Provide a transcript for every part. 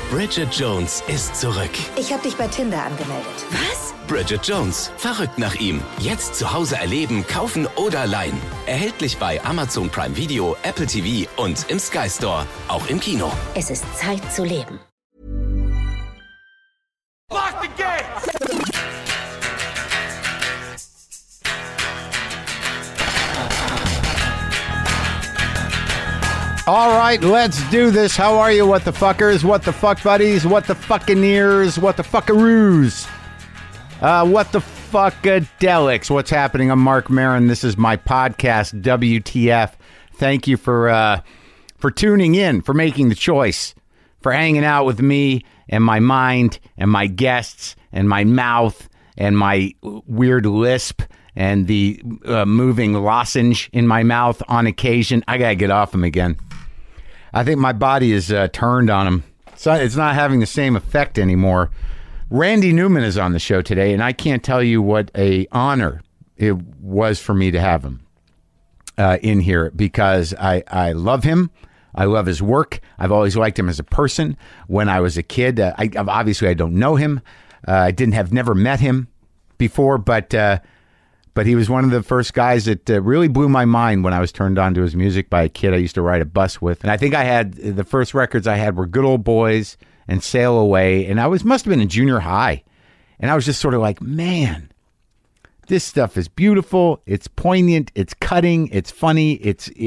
Bridget Jones ist zurück. Ich habe dich bei Tinder angemeldet. Was? Bridget Jones. Verrückt nach ihm. Jetzt zu Hause erleben, kaufen oder leihen. Erhältlich bei Amazon Prime Video, Apple TV und im Sky Store. Auch im Kino. Es ist Zeit zu leben. Lock the gate! All right, let's do this. How are you, what the fuckers, what the fuck buddies, what the fucking ears, what the fuckaroos, what the fuckadelics? What's happening? I'm Mark Maron. This is my podcast, WTF. Thank you for tuning in, for making the choice, for hanging out with me and my mind and my guests and my mouth and my weird lisp and the moving lozenge in my mouth on occasion. I gotta get off them again. I think my body is turned on him. So it's not having the same effect anymore. Randy Newman is on the show today, and I can't tell you what a honor it was for me to have him in here, because I love him. I love his work. I've always liked him as a person. When I was a kid, obviously I don't know him. I never met him before, but he was one of the first guys that really blew my mind when I was turned on to his music by a kid I used to ride a bus with. And I think the first records I had were Good Old Boys and Sail Away. And must have been in junior high. And I was just sort of like, man, this stuff is beautiful. It's poignant. It's cutting. It's funny.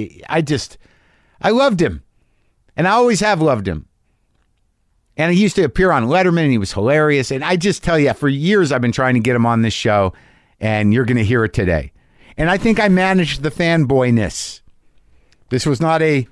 I loved him. And I always have loved him. And he used to appear on Letterman, and he was hilarious. And I just tell you, for years I've been trying to get him on this show. And you're going to hear it today. And I think I managed the fanboyness. This was not an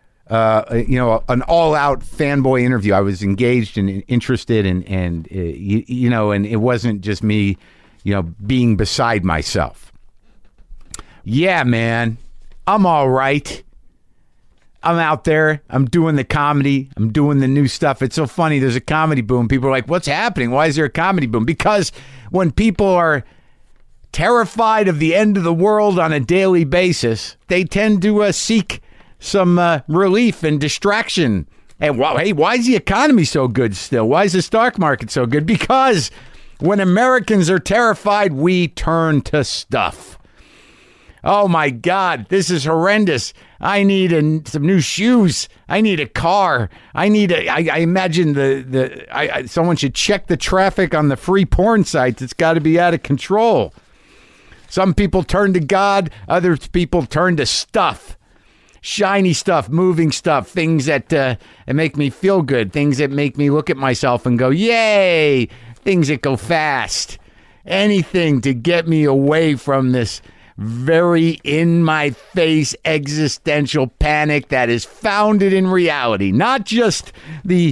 all-out fanboy interview. I was engaged and interested, and it wasn't just me, being beside myself. Yeah, man, I'm all right. I'm out there. I'm doing the comedy. I'm doing the new stuff. It's so funny. There's a comedy boom. People are like, what's happening? Why is there a comedy boom? Because when people are terrified of the end of the world on a daily basis, they tend to seek some relief and distraction. And why is the economy so good still? Why is the stock market so good? Because when Americans are terrified, we turn to stuff. Oh my God, this is horrendous. I need some new shoes. I need a car. I imagine someone should check the traffic on the free porn sites. It's got to be out of control. Some people turn to God, other people turn to stuff. Shiny stuff, moving stuff, things that make me feel good, things that make me look at myself and go, yay, things that go fast. Anything to get me away from this very in-my-face existential panic that is founded in reality, not just the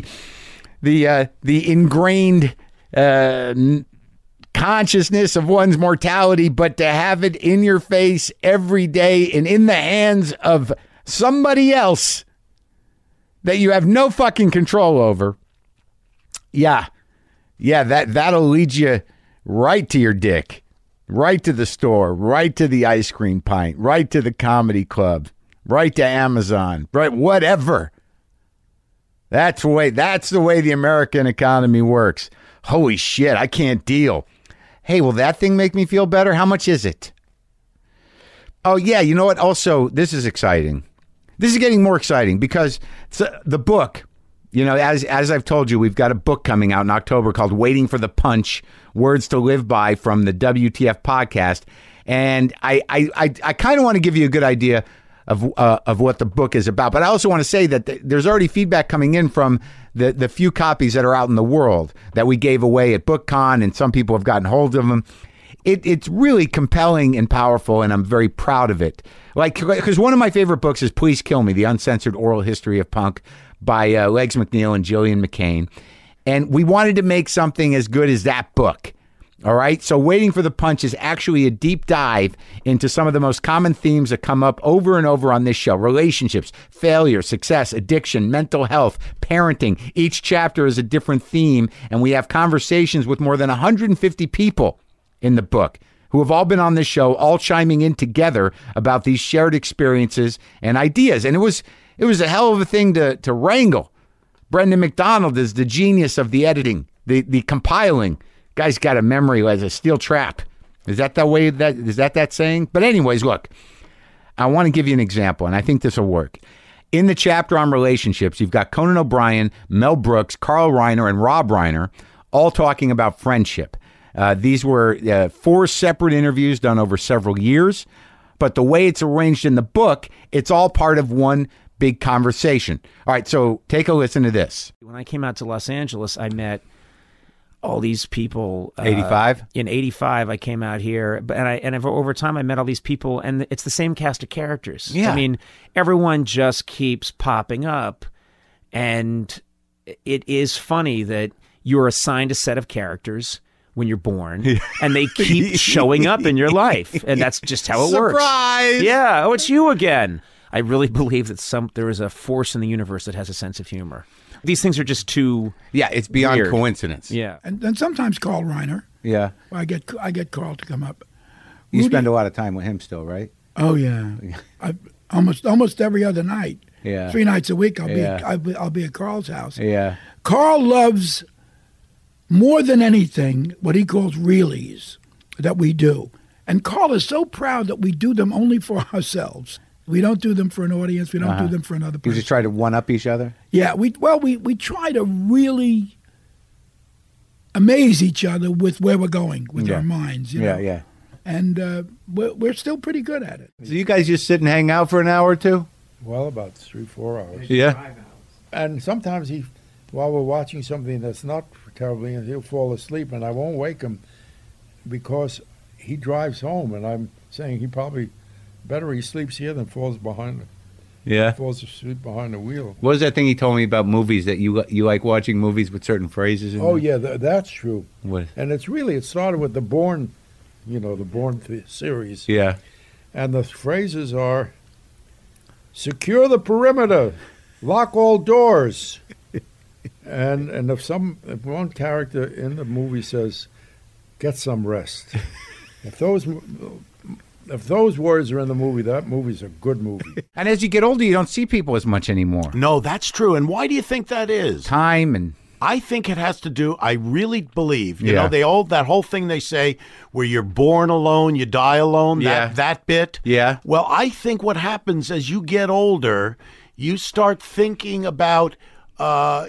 ingrained consciousness of one's mortality, but to have it in your face every day and in the hands of somebody else that you have no fucking control over. Yeah, that'll lead you right to your dick, right to the store, right to the ice cream pint, right to the comedy club, right to Amazon, right, whatever. That's the way the American economy works. Holy shit, I can't deal. Hey, will that thing make me feel better? How much is it? Oh, yeah, you know what? Also, this is exciting. This is getting more exciting because the book, as I've told you, we've got a book coming out in October called Waiting for the Punch, Words to Live By from the WTF podcast. And I kind of want to give you a good idea of what the book is about. But I also want to say that there's already feedback coming in from the few copies that are out in the world that we gave away at BookCon, and some people have gotten hold of them. It's really compelling and powerful, and I'm very proud of it. Because one of my favorite books is Please Kill Me, The Uncensored Oral History of Punk by Legs McNeil and Gillian McCain. And we wanted to make something as good as that book. All right. So Waiting for the Punch is actually a deep dive into some of the most common themes that come up over and over on this show. Relationships, failure, success, addiction, mental health, parenting. Each chapter is a different theme. And we have conversations with more than 150 people in the book who have all been on this show, all chiming in together about these shared experiences and ideas. And it was a hell of a thing to wrangle. Brendan McDonald is the genius of the editing, the compiling. Guy's got a memory like a steel trap. Is that that saying? But anyways, look, I want to give you an example, and I think this will work. In the chapter on relationships, you've got Conan O'Brien, Mel Brooks, Carl Reiner, and Rob Reiner all talking about friendship. These were 4 separate interviews done over several years, but the way it's arranged in the book, it's all part of one big conversation. All right, so take a listen to this. When I came out to Los Angeles, I met all these people. 85? In 85, I came out here, and over time, I met all these people, and it's the same cast of characters. Yeah. I mean, everyone just keeps popping up, and it is funny that you're assigned a set of characters when you're born, and they keep showing up in your life, and that's just how it works. Surprise! Yeah, oh, it's you again. I really believe that there is a force in the universe that has a sense of humor. These things are just too it's beyond weird. coincidence. Yeah. And sometimes Carl Reiner. Yeah. I get Carl to come up. You Rudy- spend a lot of time with him still, right? Oh yeah, almost every other night. Yeah. 3 nights a week I'll Yeah. be at Carl's house. Yeah. Carl loves more than anything what he calls reelies that we do, and Carl is so proud that we do them only for ourselves. We don't do them for an audience. We don't do them for another You person. just try to one-up each other? Yeah, we try to really amaze each other with where we're going with our minds. You know? Yeah. And we're still pretty good at it. So you guys just sit and hang out for an hour or two? Well, about 3-4 hours. Yeah. And sometimes while we're watching something that's not terribly, he'll fall asleep, and I won't wake him because he drives home, and I'm saying he probably better he sleeps here than falls asleep behind the wheel. What was that thing he told me about movies, that you like watching movies with certain phrases in Oh them? yeah, that's true. What? And it started with the Bourne, series. Yeah. And the phrases are, secure the perimeter, lock all doors. and if one character in the movie says, get some rest. If those words are in the movie, that movie's a good movie. And as you get older, you don't see people as much anymore. No, that's true. And why do you think that is? Time and... I think it has to do, I really believe, Yeah. that whole thing they say where you're born alone, you die alone, Yeah. that bit. Yeah. Well, I think what happens as you get older, you start thinking about, that.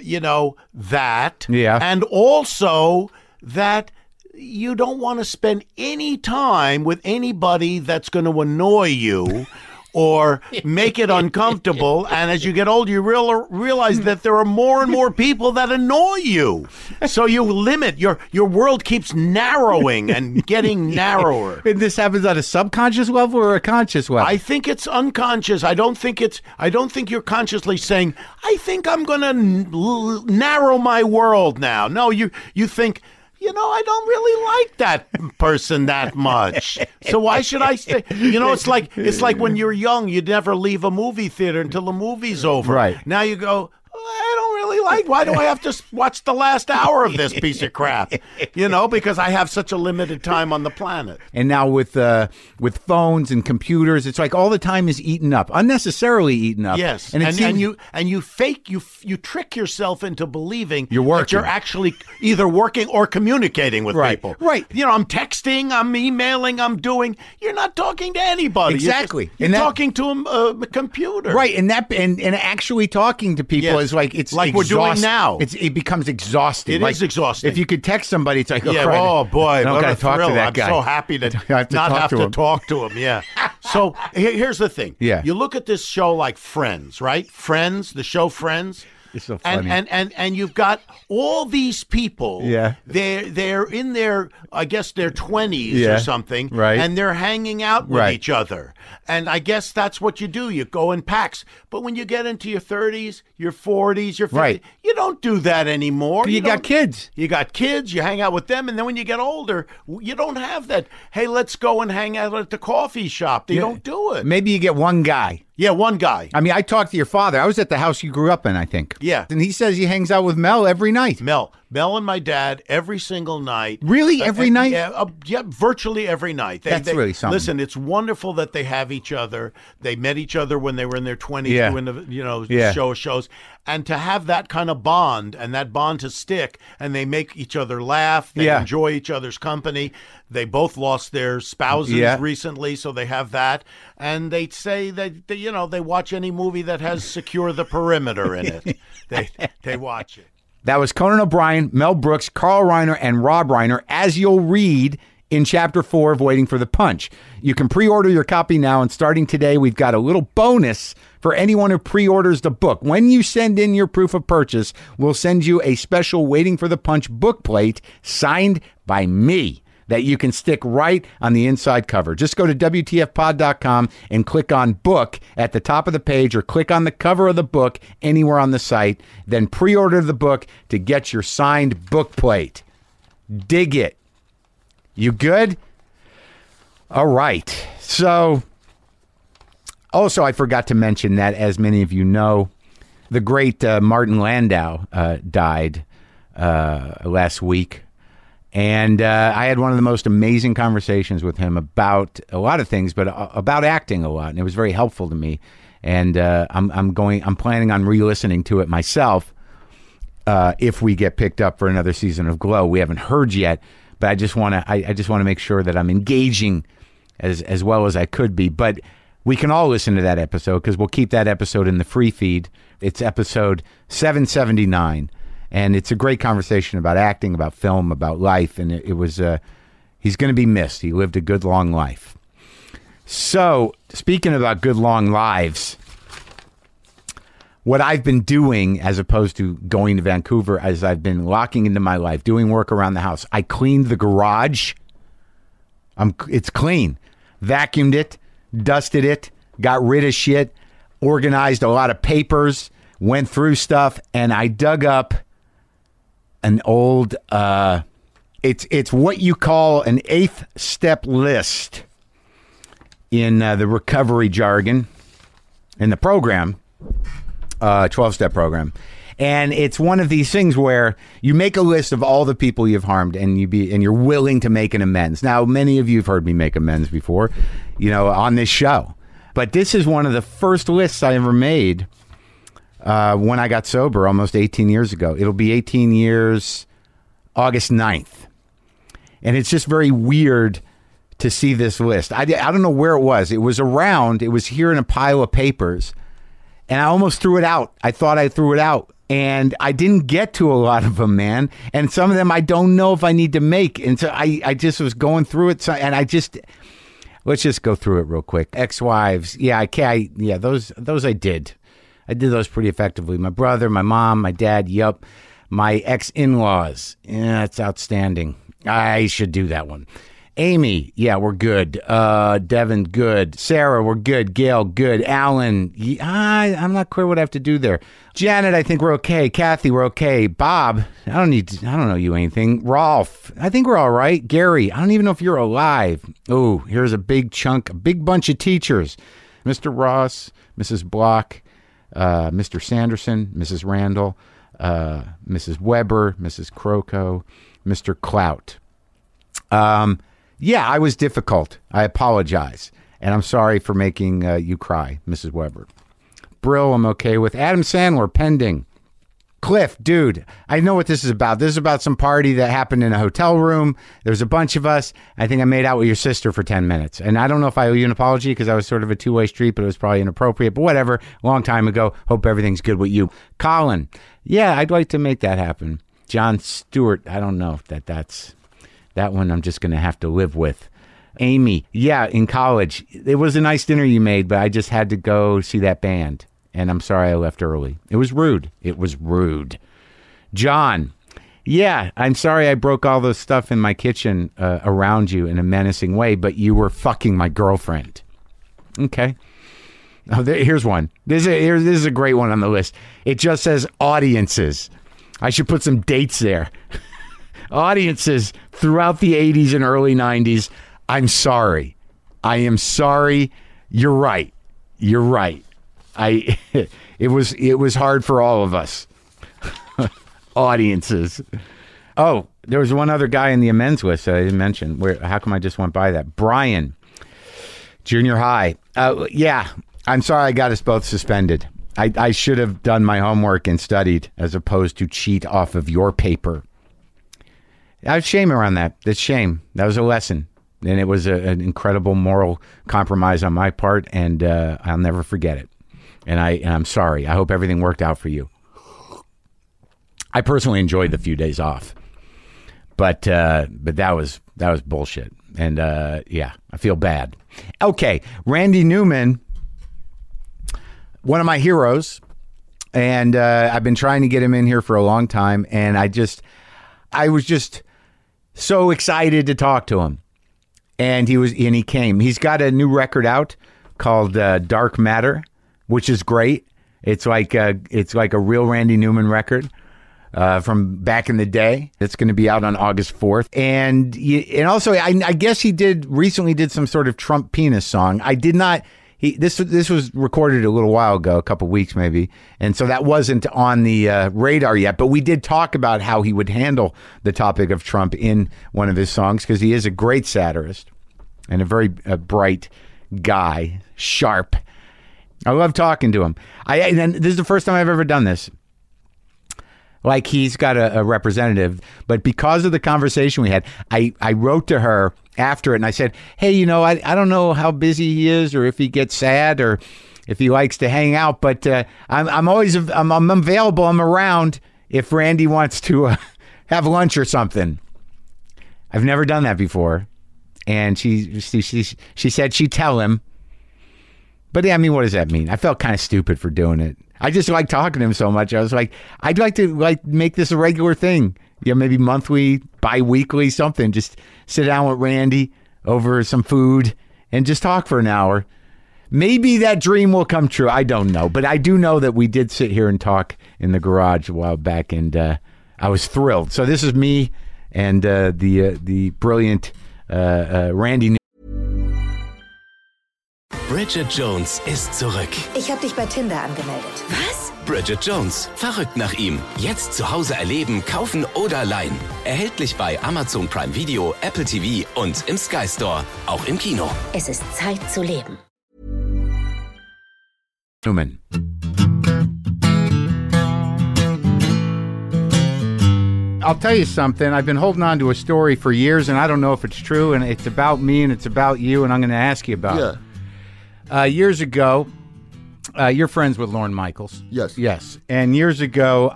Yeah. And also that you don't want to spend any time with anybody that's going to annoy you or make it uncomfortable. And as you get older, you realize that there are more and more people that annoy you. So you limit, your world keeps narrowing and getting narrower. And this happens on a subconscious level or a conscious level? I think it's unconscious. I don't think you're consciously saying, I think I'm going to narrow my world now. No, you think, I don't really like that person that much. So why should I stay? It's like when you're young, you never leave a movie theater until the movie's over. Right. Now you go, I don't really like, why do I have to watch the last hour of this piece of crap? Because I have such a limited time on the planet. And now with phones and computers, it's like all the time is eaten up, unnecessarily eaten up. Yes, and you fake, you trick yourself into believing You're working. that you're actually either working or communicating with Right, people. right. I'm texting, I'm emailing, I'm doing. You're not talking to anybody. Exactly. You're And that- talking to a computer. Right, and actually talking to people Yes. is like it's Like we're doing now. It becomes exhausting. It is exhausting. If you could text somebody, it's like, Yeah. crap, Oh boy, I don't what gotta a talk thrill! to that I'm guy. so happy to I have to not talk have to to him. talk to him. Yeah. So here's the thing. Yeah. You look at this show like Friends, right? Friends, the show Friends. It's so funny. And you've got all these people. Yeah. They're in their, I guess, their 20s Yeah. or something. Right. And they're hanging out with Right. each other. And I guess that's what you do. You go in packs. But when you get into your 30s, your 40s, your 50s, Right. you don't do that anymore. You got don't- kids. You got kids, you hang out with them, and then when you get older, you don't have that, hey, let's go and hang out at the coffee shop. You don't do it. Maybe you get one guy. Yeah, one guy. I mean, I talked to your father. I was at the house you grew up in, I think. Yeah. And he says he hangs out with Mel every night. Mel and my dad every single night. Really? Every night? Yeah, virtually every night. That's really something. Listen, it's wonderful that they have each other. They met each other when they were in their 20s Yeah. doing the Yeah. shows. And to have that kind of bond and that bond to stick, and they make each other laugh, they Yeah. enjoy each other's company. They both lost their spouses recently, so they have that. And they say that, they watch any movie that has Secure the Perimeter in it. They watch it. That was Conan O'Brien, Mel Brooks, Carl Reiner, and Rob Reiner, as you'll read in Chapter 4 of Waiting for the Punch. You can pre-order your copy now, and starting today, we've got a little bonus for anyone who pre-orders the book. When you send in your proof of purchase, we'll send you a special Waiting for the Punch book plate signed by me that you can stick right on the inside cover. Just go to WTFpod.com and click on book at the top of the page, or click on the cover of the book anywhere on the site. Then pre-order the book to get your signed book plate. Dig it. You good? All right. So, also, I forgot to mention that, as many of you know, the great Martin Landau died last week. And I had one of the most amazing conversations with him about a lot of things, but about acting a lot. And it was very helpful to me. And I'm planning on re-listening to it myself if we get picked up for another season of Glow. We haven't heard yet. But I just want to make sure that I'm engaging as well as I could be. But we can all listen to that episode, because we'll keep that episode in the free feed. It's episode 779, and it's a great conversation about acting, about film, about life, and it was he's going to be missed. He lived a good long life. So, speaking about good long lives, what I've been doing, as opposed to going to Vancouver, as I've been locking into my life, doing work around the house. I cleaned the garage. It's clean. Vacuumed it, dusted it, got rid of shit, organized a lot of papers, went through stuff, and I dug up an old, it's what you call an 8th step list in the recovery jargon, in the program. 12-step program. And it's one of these things where you make a list of all the people you've harmed, and you're willing to make an amends. Now, many of you have heard me make amends before, on this show. But this is one of the first lists I ever made when I got sober almost 18 years ago. It'll be 18 years August 9th. And it's just very weird to see this list. I don't know where it was. It was here in a pile of papers. And I almost threw it out. I thought I threw it out. And I didn't get to a lot of them, man. And some of them I don't know if I need to make. And so I just was going through it. And let's just go through it real quick. Ex-wives. Yeah, those I did. I did those pretty effectively. My brother, my mom, my dad. Yup. My ex-in-laws. Yeah, that's outstanding. I should do that one. Amy, yeah, we're good. Devin, good. Sarah, we're good. Gail, good. Alan, I'm not clear what I have to do there. Janet, I think we're okay. Kathy, we're okay. Bob, I don't know you anything. Rolf, I think we're all right. Gary, I don't even know if you're alive. Oh, here's a big bunch of teachers. Mr. Ross, Mrs. Block, Mr. Sanderson, Mrs. Randall, Mrs. Weber, Mrs. Croco, Mr. Clout. Yeah, I was difficult. I apologize. And I'm sorry for making you cry, Mrs. Weber. Brill, I'm okay with. Adam Sandler, pending. Cliff, dude, I know what this is about. This is about some party that happened in a hotel room. There's a bunch of us. I think I made out with your sister for 10 minutes. And I don't know if I owe you an apology, because I was sort of a two-way street, but it was probably inappropriate. But whatever, long time ago. Hope everything's good with you. Colin, yeah, I'd like to make that happen. John Stewart, I don't know if that's... That one I'm just going to have to live with. Amy, yeah, in college. It was a nice dinner you made, but I just had to go see that band. And I'm sorry I left early. It was rude. John, yeah, I'm sorry I broke all the stuff in my kitchen around you in a menacing way, but you were fucking my girlfriend. Okay. Oh, here's one. This is a great one on the list. It just says audiences. I should put some dates there. Audiences throughout the 80s and early 90s. I'm sorry. I am sorry. You're right. It was hard for all of us. Audiences. Oh, there was one other guy in the amends list that I didn't mention. How come I just went by that? Brian, junior high. Yeah, I'm sorry I got us both suspended. I should have done my homework and studied as opposed to cheat off of your paper. I have shame around that. That's shame. That was a lesson. And it was an incredible moral compromise on my part, and I'll never forget it. And I'm sorry. I hope everything worked out for you. I personally enjoyed the few days off, but that was bullshit. And yeah, I feel bad. Okay, Randy Newman, one of my heroes, and I've been trying to get him in here for a long time, and I was just so excited to talk to him. And he came. He's got a new record out called Dark Matter, which is great. It's like a real Randy Newman record from back in the day. It's going to be out on August 4th. And also, I guess he recently did some sort of Trump penis song. I did not. This was recorded a little while ago, a couple weeks maybe, and so that wasn't on the radar yet. But we did talk about how he would handle the topic of Trump in one of his songs, because he is a great satirist and a very bright guy, sharp. I love talking to him. And this is the first time I've ever done this. Like, he's got a representative, but because of the conversation we had, I wrote to her after it and I said, hey, I don't know how busy he is or if he gets sad or if he likes to hang out, but I'm always available. I'm around if Randy wants to have lunch or something. I've never done that before. And she said she'd tell him. But I mean, what does that mean? I felt kind of stupid for doing it. I just like talking to him so much. I was like, I'd like to make this a regular thing. Maybe monthly, bi-weekly, something. Just sit down with Randy over some food and just talk for an hour. Maybe that dream will come true. I don't know. But I do know that we did sit here and talk in the garage a while back, and I was thrilled. So this is me and the brilliant Randy. Bridget Jones ist zurück. Ich habe dich bei Tinder angemeldet. Was? Bridget Jones. Verrückt nach ihm. Jetzt zu Hause erleben, kaufen oder leihen. Erhältlich bei Amazon Prime Video, Apple TV und im Sky Store. Auch im Kino. Es ist Zeit zu leben. Newman. I'll tell you something. I've been holding on to a story for years, and I don't know if it's true, and it's about me, and it's about you, and I'm going to ask you about it. Years ago, you're friends with Lorne Michaels. Yes. Yes. And years ago,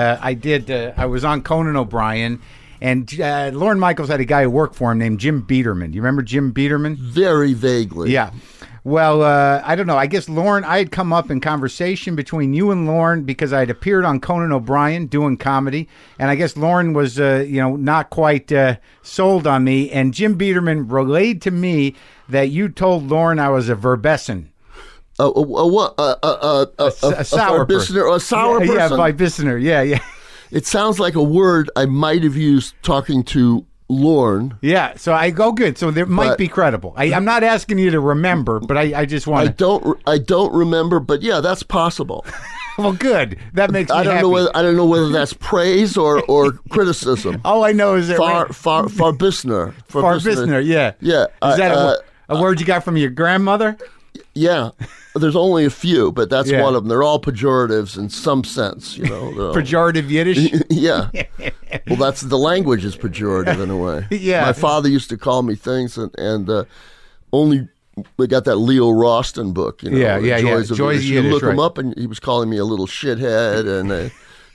I was on Conan O'Brien, and Lorne Michaels had a guy who worked for him named Jim Biederman. Do you remember Jim Biederman? Very vaguely. Yeah. Well, I don't know. I guess Lorne, I had come up in conversation between you and Lorne because I had appeared on Conan O'Brien doing comedy. And I guess Lorne was, not quite sold on me. And Jim Biederman relayed to me that you told Lorne I was a verbessin. What? A sour person. Or a sour person? Yeah, verbessiner. Yeah. It sounds like a word I might have used talking to Lorne. Yeah, so I go good. So there might be credible. I'm not asking you to remember, but I just want to. I don't remember, but yeah, that's possible. Well, good. That makes me happy. I don't know whether that's praise or criticism. All I know is that Farbissner. Farbissner, yeah. Yeah. Is that a word you got from your grandmother? Yeah. There's only a few, but that's one of them. They're all pejoratives in some sense, Pejorative Yiddish? Yeah. Well, that's the language is pejorative in a way. Yeah. My father used to call me things, and only we got that Leo Roston book. Joys of Yiddish. You look him up, and he was calling me a little shithead, and.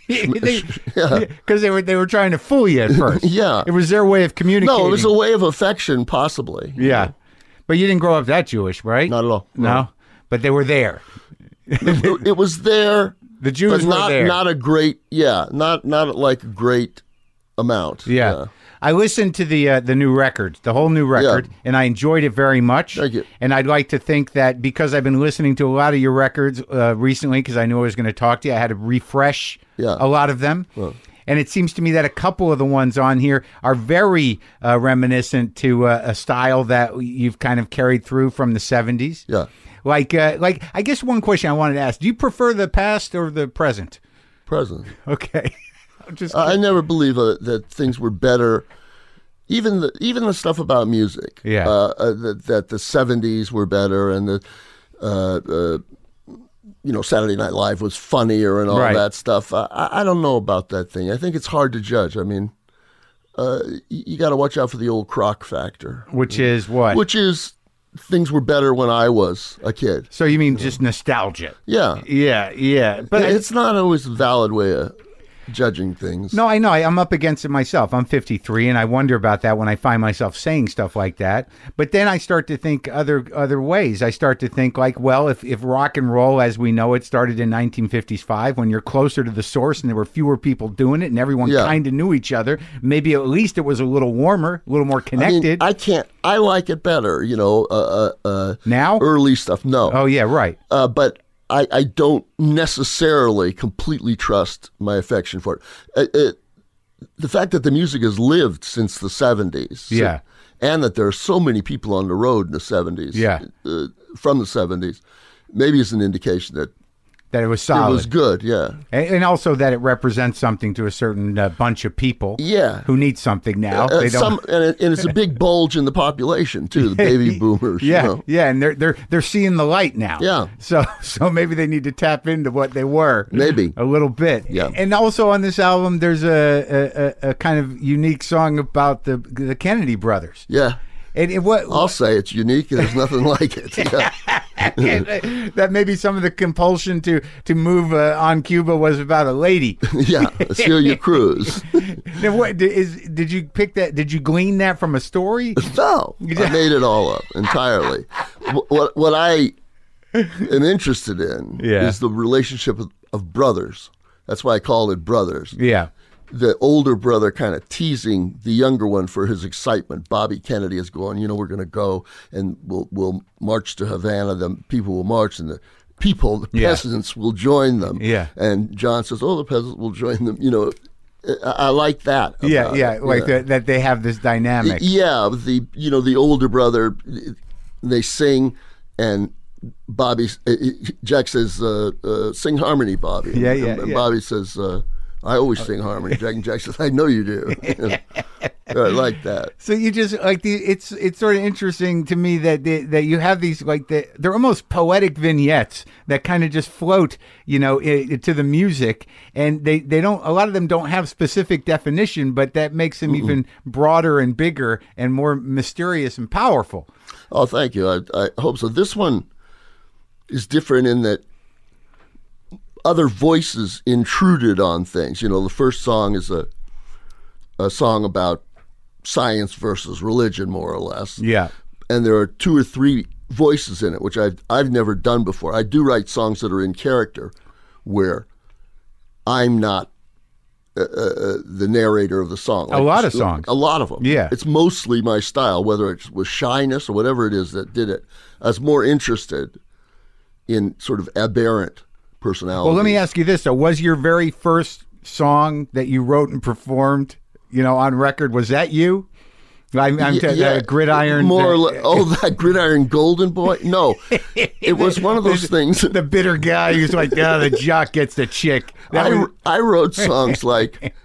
Because they were trying to fool you at first. Yeah. It was their way of communicating. No, it was a way of affection, possibly. Yeah. But you didn't grow up that Jewish, right? Not at all. No? But they were there. It was there. The Jews were there. Not a great, not like a great amount. Yeah. I listened to the new record, the whole new record, and I enjoyed it very much. Thank you. And I'd like to think that because I've been listening to a lot of your records recently, because I knew I was going to talk to you, I had to refresh a lot of them. Well. And it seems to me that a couple of the ones on here are very reminiscent to a style that you've kind of carried through from the 70s. Yeah. Like I guess one question I wanted to ask, do you prefer the past or the present? Present. Okay. I never believe that things were better. Even the stuff about music. Yeah. That the 70s were better and the Saturday Night Live was funnier and all that stuff. I don't know about that thing. I think it's hard to judge. I mean, you got to watch out for the old crock factor. Which is what? Which is things were better when I was a kid. So you mean just nostalgia? Yeah. Yeah. But it's not always a valid way of judging things. No, I know. I'm up against it myself. I'm 53, and I wonder about that when I find myself saying stuff like that. But then I start to think other ways. I start to think like, well, if rock and roll, as we know it, started in 1955, when you're closer to the source and there were fewer people doing it and everyone kind of knew each other, maybe at least it was a little warmer, a little more connected. I like it better, now? Early stuff, no. Oh, yeah, right. But I don't necessarily completely trust my affection for it. The fact that the music has lived since the 70s, and that there are so many people on the road in the 70s, from the 70s, maybe is an indication that it was solid. It was good, yeah. And also that it represents something to a certain bunch of people who need something now. They don't... and it's a big bulge in the population, too, the baby boomers. Yeah, and they're seeing the light now. Yeah. So maybe they need to tap into what they were. Maybe. A little bit. Yeah. And also on this album, there's a kind of unique song about the Kennedy brothers. Yeah. And I'll say it's unique. There's nothing like it. Yeah. That maybe some of the compulsion to move on Cuba was about a lady. Yeah, Celia Cruz. Now, did you pick that? Did you glean that from a story? No, I made it all up entirely. What I am interested in is the relationship of brothers. That's why I call it brothers. Yeah. The older brother kind of teasing the younger one for his excitement. Bobby Kennedy is going, we're going to go and we'll march to Havana. The people will march and the peasants will join them. Yeah. And John says, the peasants will join them. I like that. That they have this dynamic. Yeah. The older brother, they sing and Jack says, sing harmony, Bobby. Yeah, and Bobby says, I always sing harmony. Jack and Jack says, I know you do. I like that. So you just it's sort of interesting to me that you have these they're almost poetic vignettes that kind of just float, to the music, and they don't. A lot of them don't have specific definition, but that makes them even broader and bigger and more mysterious and powerful. Oh, thank you. I hope so. This one is different in that other voices intruded on things. The first song is a song about science versus religion, more or less. Yeah. And there are 2 or 3 voices in it, which I've never done before. I do write songs that are in character, where I'm not the narrator of the song. A lot of songs. A lot of them. Yeah. It's mostly my style, whether it was shyness or whatever it is that did it. I was more interested in sort of aberrant personality. Well, let me ask you this, though. Was your very first song that you wrote and performed, on record, was that you? That Gridiron. More or less. That Gridiron Golden Boy? No. It was one of those things. The bitter guy who's like, the jock gets the chick. I wrote songs like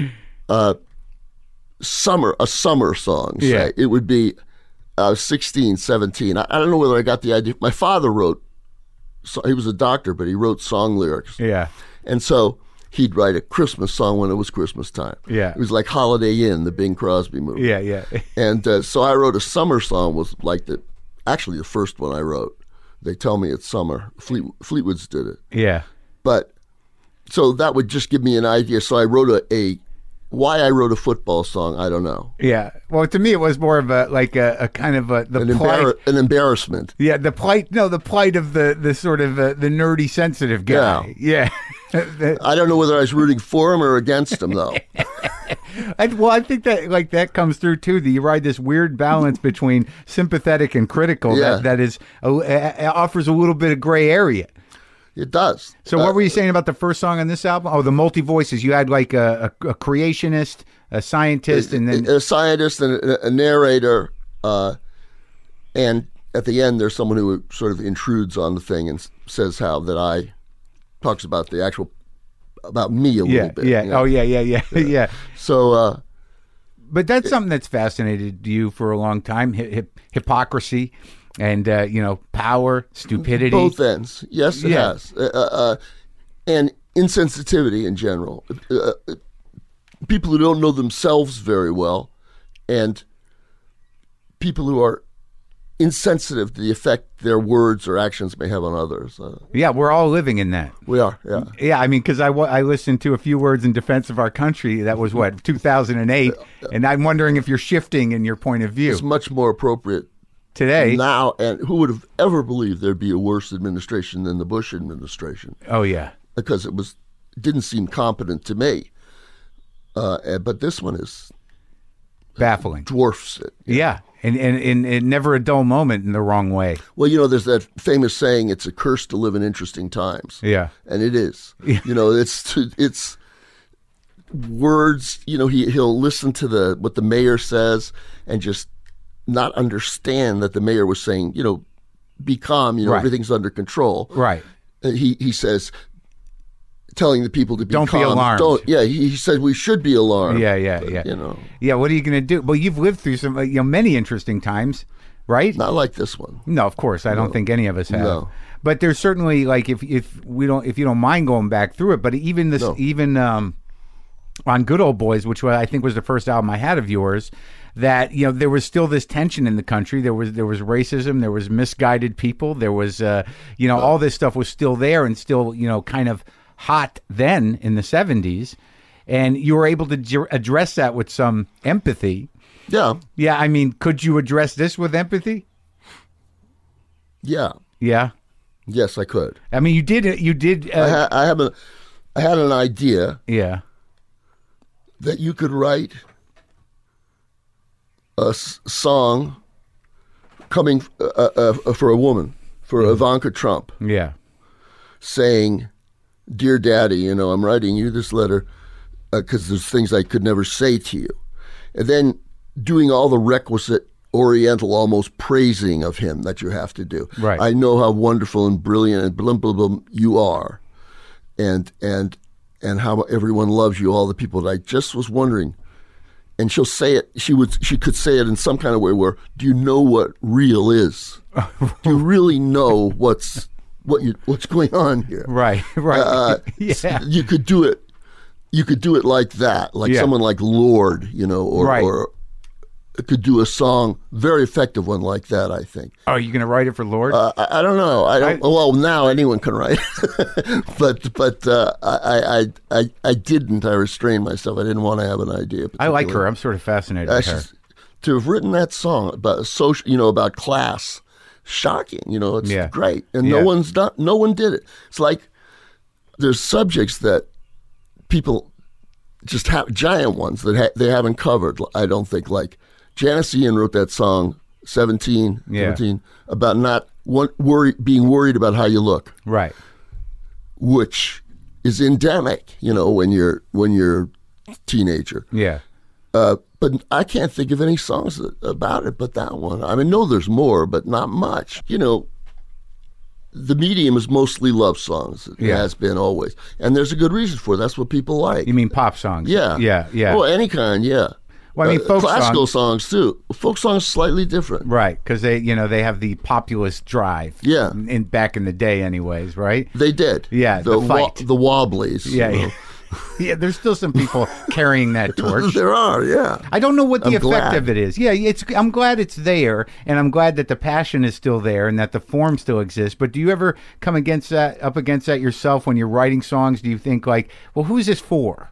summer songs. Yeah. It would be 16, 17. I don't know whether I got the idea. My father wrote, he was a doctor, but he wrote song lyrics. Yeah. And so he'd write a Christmas song when it was Christmas time. Yeah. It was like Holiday Inn, the Bing Crosby movie. Yeah. And so I wrote a summer song, was like actually the first one I wrote. They tell me it's summer. Fleetwoods did it. Yeah. But so that would just give me an idea. So I wrote why I wrote a football song, I don't know. Yeah. Well, to me, it was more of a kind of an embarrassment. Yeah. The plight of the sort of the nerdy, sensitive guy. Yeah. I don't know whether I was rooting for him or against him, though. I think that that comes through too. That you ride this weird balance between sympathetic and critical. Yeah. That is offers a little bit of gray area. It does. So what were you saying about the first song on this album? Oh, the multi-voices. You had like a creationist, a scientist, and then... A scientist and a narrator. And at the end, there's someone who sort of intrudes on the thing and says talks about about me a little bit. Yeah. Oh, yeah. So... but that's something that's fascinated you for a long time, hypocrisy. And, power, stupidity. Both ends. Yes, it has. And insensitivity in general. People who don't know themselves very well, and people who are insensitive to the effect their words or actions may have on others. Yeah, we're all living in that. We are, yeah. Yeah, I mean, because I listened to A Few Words in Defense of Our Country. That was, 2008? And I'm wondering if you're shifting in your point of view. It's much more appropriate today. Now, and who would have ever believed there'd be a worse administration than the Bush administration? Oh, yeah. Because it didn't seem competent to me. But this one is baffling. Dwarfs it. Yeah. And never a dull moment in the wrong way. Well, there's that famous saying, it's a curse to live in interesting times. Yeah. And it is. Yeah. It's words, he'll listen to what the mayor says and just not understand that the mayor was saying, be calm, right. Everything's under control. Right. He says, telling the people to be don't calm. Be alarmed. He said we should be alarmed. Yeah. Yeah, what are you going to do? Well, you've lived through some many interesting times, right? Not like this one. No, of course. I don't think any of us have. No. But there's certainly, like, if you don't mind going back through it, but even on Good Old Boys, which I think was the first album I had of yours, that there was still this tension in the country. There was racism, there was misguided people, there was all this stuff was still there and still kind of hot then in the 70s, and you were able to address that with some empathy. Yeah. Yeah, I mean, could you address this with empathy? Yeah. Yeah. Yes, I could. I mean, you did. I had an idea. Yeah. That you could write a song coming for a woman, for Ivanka Trump. Yeah. Saying, "Dear Daddy, I'm writing you this letter because there's things I could never say to you," and then doing all the requisite Oriental, almost praising of him that you have to do. Right. I know how wonderful and brilliant and blum blum blum you are, and how everyone loves you, all the people. that I just was wondering, and she'll say it. She could say it in some kind of way where, do you know what real is? Do you really know what's going on here? Right. Yeah. You could do it. You could do it like that, like someone like Lord, or could do a song, very effective one like that, I think. Oh, are you going to write it for Lord? I don't know. Well, now anyone can write, but I didn't. I restrained myself. I didn't want to have an idea. I like her. I'm sort of fascinated with her. To have written that song about social, about class. Shocking, it's great, and no one did it. It's like there's subjects that people just have, giant ones that they haven't covered. I don't think, like Janis Ian wrote that song 17 about not being worried about how you look, right? Which is endemic, when you're a teenager. Yeah. But I can't think of any songs about it but that one. I mean, no, there's more, but not much. The medium is mostly love songs. It has been always. And there's a good reason for it. That's what people like. You mean pop songs? Yeah. Yeah. Well, any kind, yeah. Well, I mean, folk classical songs too. Folk songs slightly different. Right, because they have the populist drive. Yeah. Back in the day anyways, right? They did. Yeah, the fight. The Wobblies. Yeah. Yeah, there's still some people carrying that torch. There are, yeah. I don't know what the effect of it is. Yeah, I'm glad it's there, and I'm glad that the passion is still there and that the form still exists. But do you ever come up against that yourself when you're writing songs? Do you think like, well, who's this for?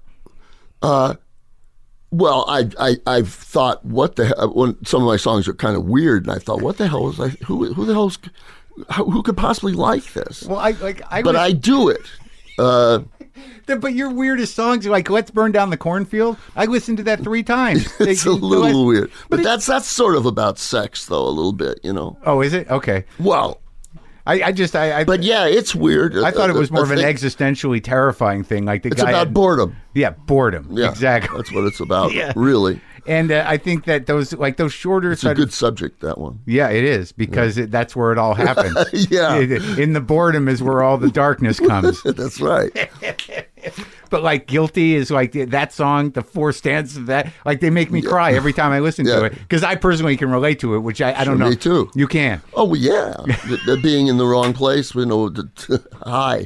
Well, I've thought, what the hell, when some of my songs are kind of weird, and I thought, what the hell is like? Who the hell's who could possibly like this? Well, I do it. But your weirdest songs are like "Let's Burn Down the Cornfield." I listened to that 3 times. It's a little weird, but that's sort of about sex, though, a little bit, Oh, is it? Okay. Well, but yeah, it's weird. I thought it was more of an existentially terrifying thing, like it's about boredom. Yeah, boredom. Yeah, exactly. That's what it's about. Really. And I think that those shorter. It's a good subject, that one. Yeah, it is, because that's where it all happens. Yeah. In the boredom is where all the darkness comes. That's right. But like Guilty is like that song, the 4 stanzas of that, like they make me cry every time I listen to it because I personally can relate to it, which I don't know. Me too. You can. Oh well, yeah, the being in the wrong place. Hi.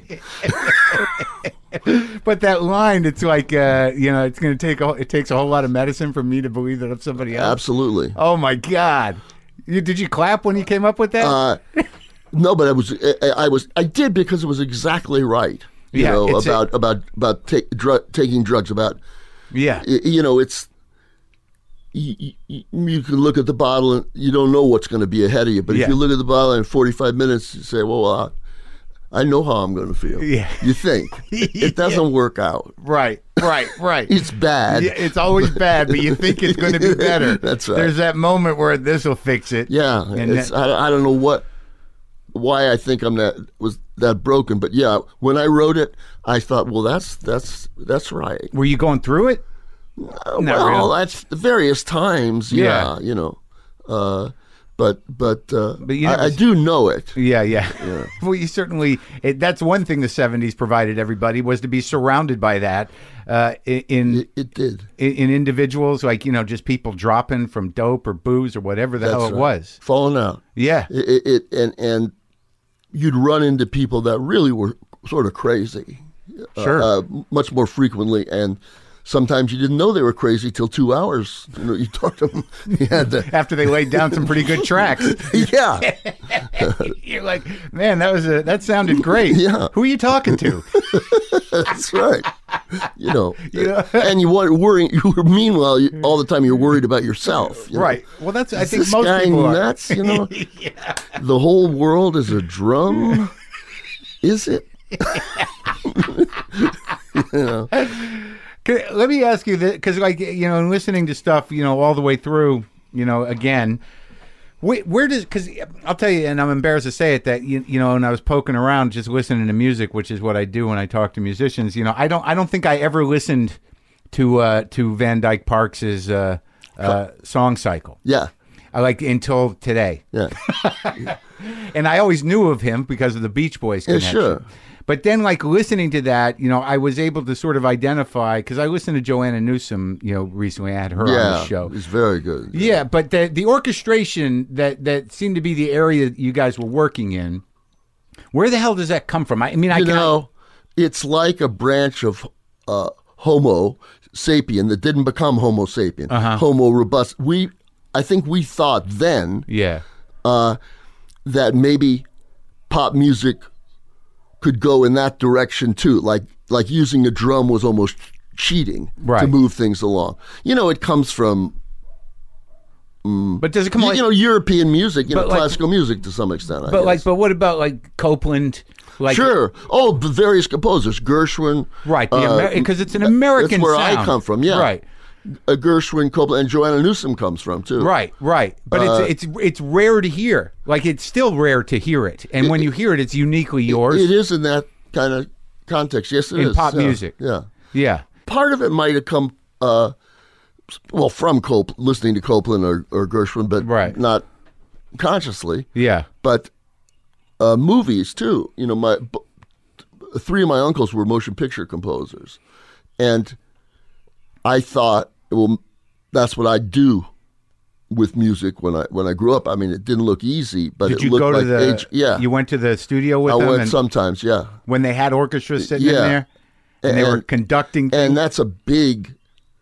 But that line, it's like it's going to it takes a whole lot of medicine for me to believe that I'm somebody else. Absolutely. Oh my God. Did you clap when you came up with that? No, but I did because it was exactly right. You know, about taking drugs. About it's you can look at the bottle and you don't know what's going to be ahead of you. But if you look at the bottle in 45 minutes, you say, well, I know how I'm going to feel. Yeah. You think. It doesn't work out. Right. It's bad. Yeah, it's always bad, but you think it's going to be better. That's right. There's that moment where this will fix it. Yeah. I don't know why I think was that broken, but yeah, when I wrote it, I thought, well, that's right. Were you going through it? That's various times. Yeah. You know. But I do know it. Yeah. Well, you certainly. That's one thing the '70s provided everybody was to be surrounded by that. It did in individuals like just people dropping from dope or booze or whatever the hell it was, falling out. Yeah. And you'd run into people that really were sort of crazy. Sure. Much more frequently and. Sometimes you didn't know they were crazy till 2 hours. You talked to them. After they laid down some pretty good tracks. Yeah. You're like, man, that sounded great. Yeah. Who are you talking to? That's right. And you weren't worrying. Meanwhile, all the time you're worried about yourself. Right. Well, that's. I think this most guy people are. Nuts. Yeah. The whole world is a drum. Is it? Let me ask you this, because in listening to stuff, all the way through, again, where does, because I'll tell you, and I'm embarrassed to say it, that, and I was poking around just listening to music, which is what I do when I talk to musicians, I don't think I ever listened to Van Dyke Parks' song cycle. Yeah. Until today. Yeah. And I always knew of him because of the Beach Boys connection. Yeah, sure. But then, listening to that, I was able to sort of identify, because I listened to Joanna Newsom, recently. I had her on the show. It's very good. Yeah, but the orchestration that seemed to be the area you guys were working in, where the hell does that come from? It's like a branch of Homo sapien that didn't become Homo sapien. Homo robust. I think we thought then that maybe pop music could go in that direction too, like using a drum was almost cheating to move things along. It comes from, but does it come European music, classical music to some extent. But what about Copland? Sure. The various composers, Gershwin. Right, because it's an American. That's where sound. I come from. Yeah. Right. Gershwin, Copland, and Joanna Newsom comes from too. Right. But it's rare to hear. It's still rare to hear it, and when you hear it, it's uniquely yours. It is in that kind of context. Yes, it is. In pop music. Yeah. Part of it might have come, from listening to Copland or Gershwin, but not consciously. Yeah. But movies too. Three of my uncles were motion picture composers, and I thought, well, that's what I do with music when I grew up. I mean, it didn't look easy, but Did it you looked go to like the? You went to the studio with them. I went sometimes, yeah. When they had orchestras sitting in there, and they were conducting things? And that's a big.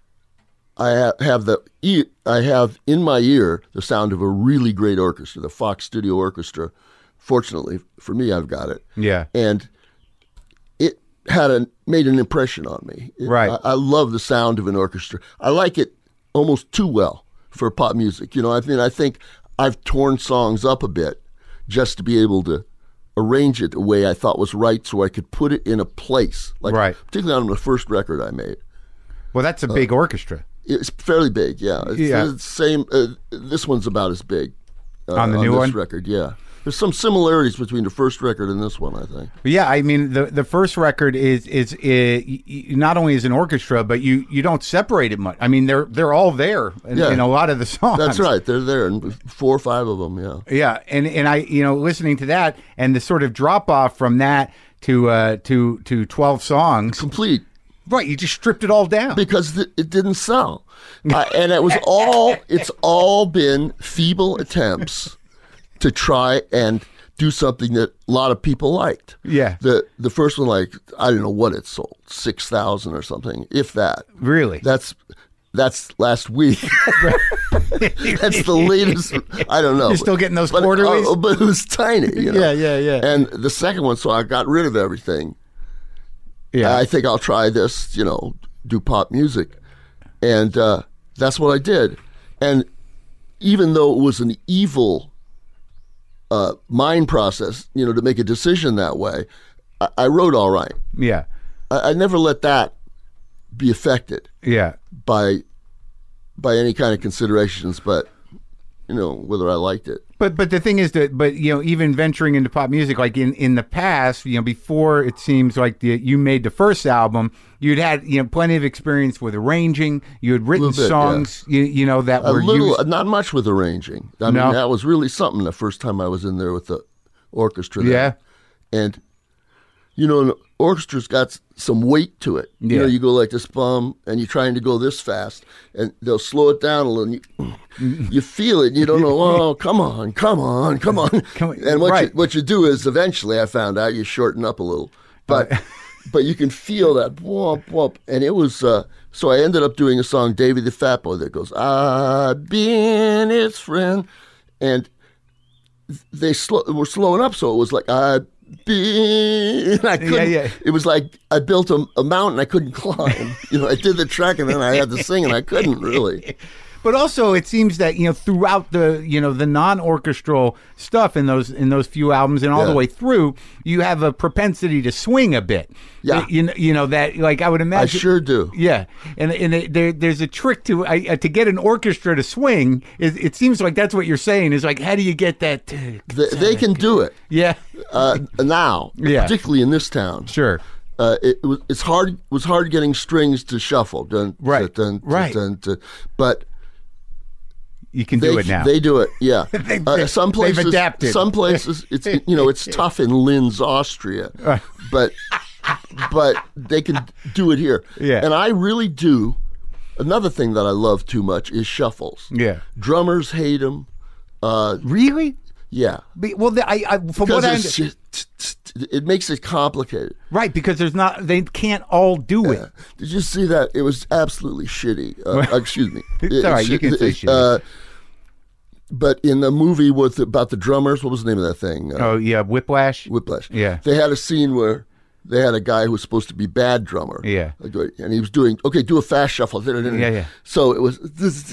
I have in my ear the sound of a really great orchestra, the Fox Studio Orchestra. Fortunately for me, I've got it. Yeah, and it made an impression on me. I love the sound of an orchestra. I like it almost too well for pop music. I think I've torn songs up a bit just to be able to arrange it the way I thought was right, so I could put it in a place. Particularly on the first record I made. Well, that's a big orchestra. It's fairly big, yeah. It's the same. This one's about as big on the new this record. Yeah. There's some similarities between the first record and this one, I think. Yeah, I mean, the first record is not only is an orchestra, but you don't separate it much. I mean, they're all there in a lot of the songs. That's right, they're there, and 4 or 5 of them. Yeah. Yeah, and I listening to that and the sort of drop off from that to 12 songs, complete. Right, you just stripped it all down. Because it didn't sell. And it's all been feeble attempts to try and do something that a lot of people liked. Yeah. The first one, like, I don't know what it sold, 6,000 or something, if that. Really? That's last week. That's the latest. I don't know. You're still getting those quarterlies? But it was tiny. You know? Yeah. And the second one, so I got rid of everything. Yeah. I think I'll try this, do pop music. And that's what I did. And even though it was an evil mind process, to make a decision that way, I wrote all right. Yeah. I never let that be affected. Yeah. By any kind of considerations, but whether I liked it. But the thing is that even venturing into pop music, like in the past, before it seems like you made the first album, you'd had plenty of experience with arranging. You had written songs, yeah. That were used. Not much with arranging. I mean, that was really something the first time I was in there with the orchestra. Yeah, and an orchestra's got some weight to it. Yeah. You go like this, bum, and you're trying to go this fast, and they'll slow it down a little. And you feel it, and you don't know, oh, come on. And what you do is eventually, I found out, you shorten up a little. But you can feel that, whomp, whomp. And it was, so I ended up doing a song, Davy the Fat Boy, that goes, I've been his friend. And they were slowing up, so it was like, I couldn't. Yeah. It was like I built a mountain I couldn't climb. I did the track and then I had to sing and I couldn't really. But also, it seems that throughout the the non-orchestral stuff in those few albums and all the way through, you have a propensity to swing a bit. Yeah, that, like, I would imagine. I sure do. Yeah, and there's a trick to get an orchestra to swing. It seems like that's what you're saying is like, how do you get that? They can do it. Yeah. Now, particularly in this town. Sure. It was hard getting strings to shuffle. Right. But you can do it now. They do it, yeah. Some places, they've adapted. Some places, it's it's tough in Linz, Austria, but they can do it here. Yeah. And I really do. Another thing that I love too much is shuffles. Yeah. Drummers hate them. Really? Yeah. Well, from what I it makes it complicated. Right, because they can't all do it. Did you see that? It was absolutely shitty. Excuse me. It's all right, you can say shitty. But in the movie about the drummers, what was the name of that thing? Whiplash? Whiplash. Yeah. They had a scene where they had a guy who was supposed to be bad drummer. Yeah. And he was doing, do a fast shuffle. Yeah. So it was,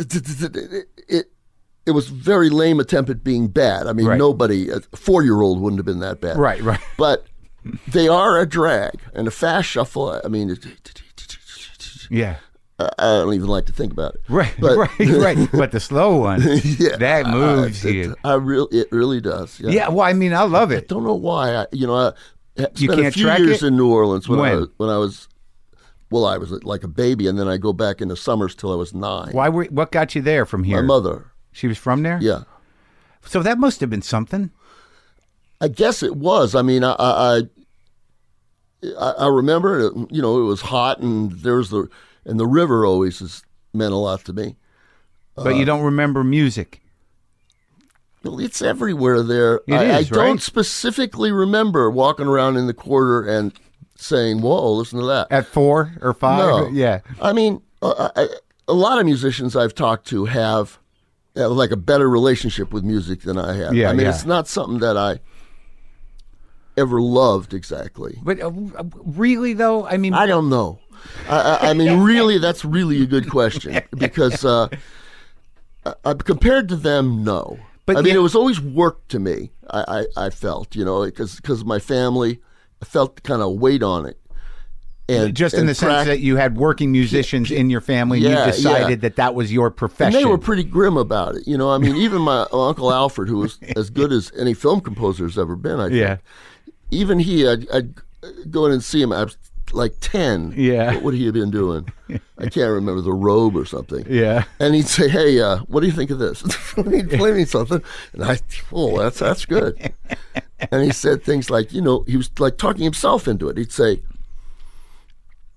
it was very lame attempt at being bad. I mean, nobody, a 4-year-old wouldn't have been that bad. Right. But they are a drag. And a fast shuffle, I mean, yeah. I don't even like to think about it. Right. But the slow one, that moves you. It really does. Yeah. Well, I mean, I love it. I don't know why. I spent can't a few track years it? in New Orleans when When? I was like a baby, and then I go back into summers till I was 9. What got you there from here? My mother. She was from there? Yeah. So that must have been something. I guess it was. I mean, I remember it. It was hot, and the river always has meant a lot to me. But you don't remember music. Well, it's everywhere there. I don't specifically remember walking around in the quarter and saying, "Whoa, listen to that." At 4 or 5? No. Yeah. I mean, a lot of musicians I've talked to have like a better relationship with music than I have. Yeah, I mean, it's not something that I ever loved exactly. But really, though, I mean, I don't know. I mean, really, that's really a good question because compared to them, no. But I mean, it was always work to me. I felt, because of my family, I felt kind of weight on it. And just in the sense that you had working musicians in your family, and you decided that was your profession. And they were pretty grim about it. I mean, even my Uncle Alfred, who was as good as any film composer has ever been, I think. Even he, I'd go in and see him. I was like 10. Yeah. What would he have been doing? I can't remember, The Robe or something. Yeah. And he'd say, "Hey, what do you think of this?" He'd play me something, and that's good. And he said things like, he was like talking himself into it. He'd say,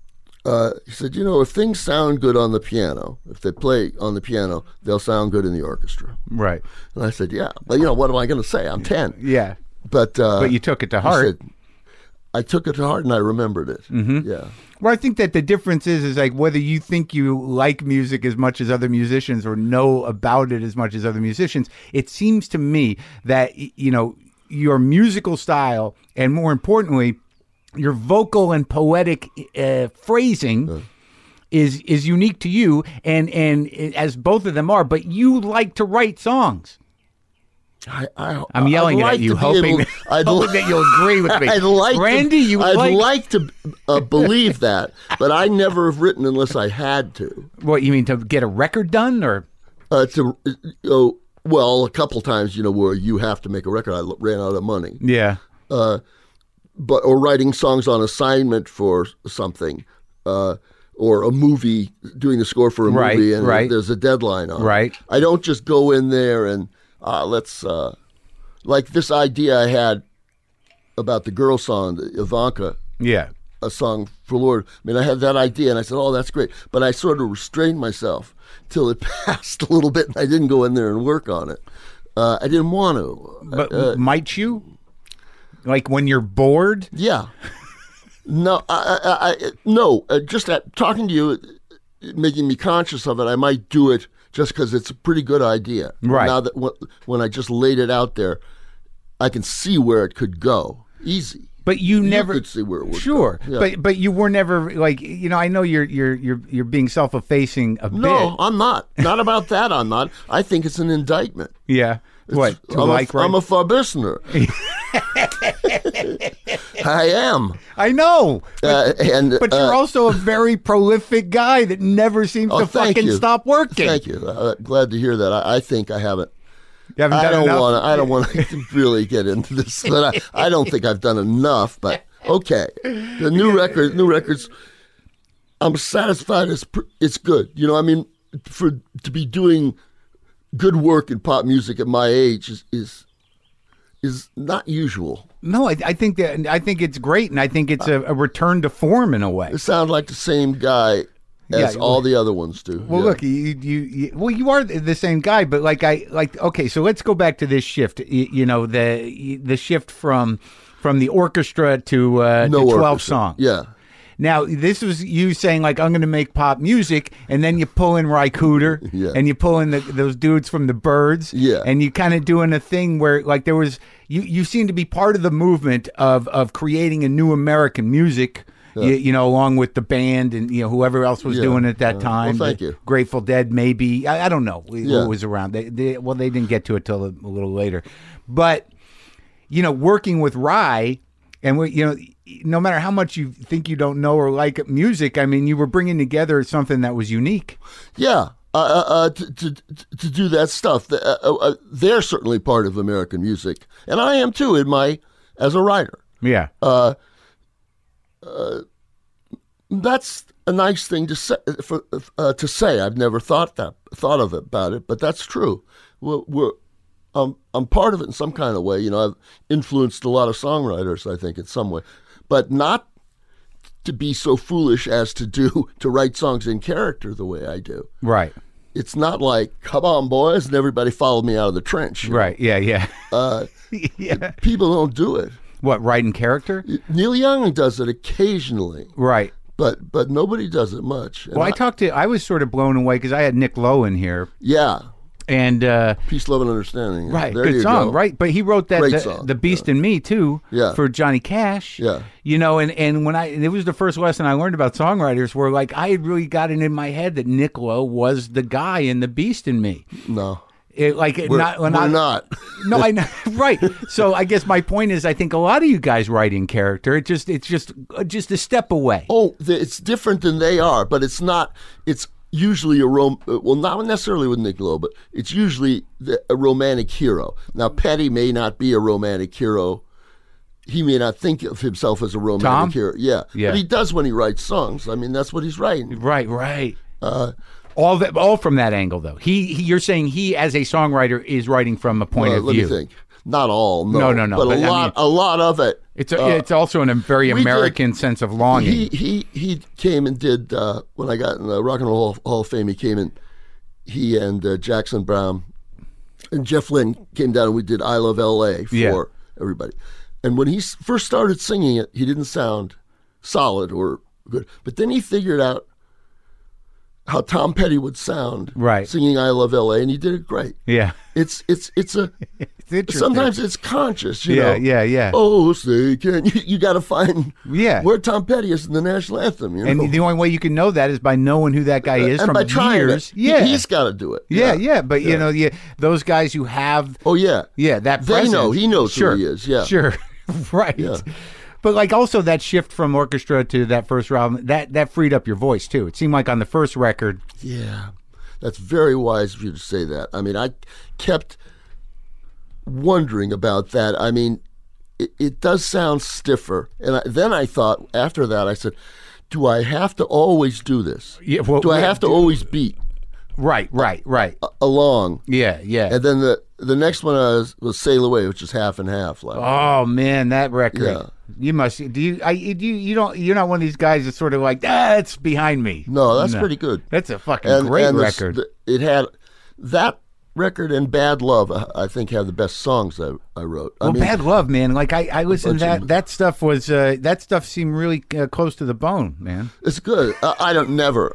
he said, if things sound good on the piano, if they play on the piano, they'll sound good in the orchestra. Right. And I said, yeah. But, what am I going to say? I'm 10. Yeah. But you took it to heart. I took it to heart and I remembered it. Mm-hmm. Yeah. Well, I think that the difference is like whether you think you like music as much as other musicians or know about it as much as other musicians. It seems to me that, your musical style and more importantly, your vocal and poetic phrasing is unique to you, and as both of them are. But you like to write songs. I'm yelling at you, hoping that you'll agree with me. Randy, I'd like to believe that, but I never have written unless I had to. What, you mean to get a record done, or well, a couple times, where you have to make a record. I ran out of money. Yeah. Or writing songs on assignment for something, or a movie, doing the score for a movie, and there's a deadline on it. Right. I don't just go in there and let's like this idea I had about the girl song, Ivanka. Yeah. A song for Lord. I mean, I had that idea, and I said, "Oh, that's great," but I sort of restrained myself till it passed a little bit, and I didn't go in there and work on it. I didn't want to. But might you? Like when you're bored? Yeah. No, no. Just talking to you, making me conscious of it. I might do it just because it's a pretty good idea. Right. Now that when I just laid it out there, I can see where it could go. Easy. But you never could see where it would sure. go. Yeah. But you were never like, I know you're being self-effacing a bit. No, I'm not. Not about that. I'm not. I think it's an indictment. Yeah. What? I'm a Farbissner. I am. I know. But you're also a very prolific guy that never seems to fucking stop working. Thank you. Glad to hear that. I think I haven't. You haven't done enough? I don't want to really get into this, but I don't think I've done enough. But okay, the new records. I'm satisfied. It's good. I mean, to be doing good work in pop music at my age is not usual. No, I think it's great, and I think it's a return to form in a way. It sounds like the same guy as all the other ones do. Well, look, you are the same guy, but okay, so let's go back to this shift. The shift from the orchestra to 12 songs. Yeah. Now, this was you saying, like, I'm going to make pop music, and then you pull in Ry Cooder, and you pull in those dudes from the Byrds, and you kind of doing a thing where, like, there was, you seem to be part of the movement of creating a new American music, along with the band and, whoever else was doing it at that time. Well, thank you. Grateful Dead, maybe. I don't know who was around. They didn't get to it till a little later. But, working with Ry, and no matter how much you think you don't know or like music, I mean, you were bringing together something that was unique. Yeah, to do that stuff. They're certainly part of American music, and I am too as a writer. Yeah. That's a nice thing to say. To say, I've never thought about it, but that's true. I'm part of it in some kind of way. I've influenced a lot of songwriters, I think, in some way, but not to be so foolish as to write songs in character the way I do. Right. It's not like, come on, boys, and everybody followed me out of the trench. Right. Yeah. Yeah. Yeah. People don't do it. What, write in character? Neil Young does it occasionally. Right. But nobody does it much. And I was sort of blown away because I had Nick Lowe in here. Yeah. And Peace, Love, and Understanding. Right, there good song, go. right? But he wrote that the Beast in Me too, for Johnny Cash. Yeah, and when it was the first lesson I learned about songwriters, where like I had really gotten in my head that Nick Lowe was the guy in the Beast in Me. No. We're not. No, I know. Right. So I guess my point is, I think a lot of you guys write in character. It's just a step away. Oh, it's different than they are, but it's not. It's usually not necessarily with Nick Lowe, but it's usually a romantic hero. Now, Petty may not be a romantic hero. He may not think of himself as a romantic hero. Yeah. But he does when he writes songs. I mean, that's what he's writing. Right. All from that angle, though. You're saying he, as a songwriter, is writing from a point of view. Let me think. Not all, no, no. but a lot of it. It's also in a very American sense of longing. He came and did when I got in the Rock and Roll Hall of Fame. He came in. He and Jackson Browne and Jeff Lynne came down and we did "I Love L.A." for everybody. And when he first started singing it, he didn't sound solid or good. But then he figured out how Tom Petty would sound singing "I Love L.A." and he did it great. Yeah, it's sometimes it's conscious. You know? Yeah. Oh, say can you got to find where Tom Petty is in the national anthem. You know? And the only way you can know that is by knowing who that guy is and from by trying years. It. He's got to do it. Yeah. But you know, those guys who have that they know he knows who he is. Yeah, sure, right. Yeah. But like also that shift from orchestra to that first album, that freed up your voice too. It seemed like on the first record. Yeah, that's very wise of you to say that. I mean, I kept wondering about that. I mean, it does sound stiffer. And then I thought, after that, I said, do I have to always do this? Yeah, well, do I have to always beat? Right. Along. Yeah. And then the next one was Sail Away, which is half and half. Like, oh man, that record. Yeah. You must you're not one of these guys that's sort of like, it's behind me. No, that's pretty good. That's a fucking great record. It had that record and Bad Love, I think, have the best songs I wrote. Well, Bad Love, man. Like I listened to that stuff was that stuff seemed really close to the bone, man. It's good. Let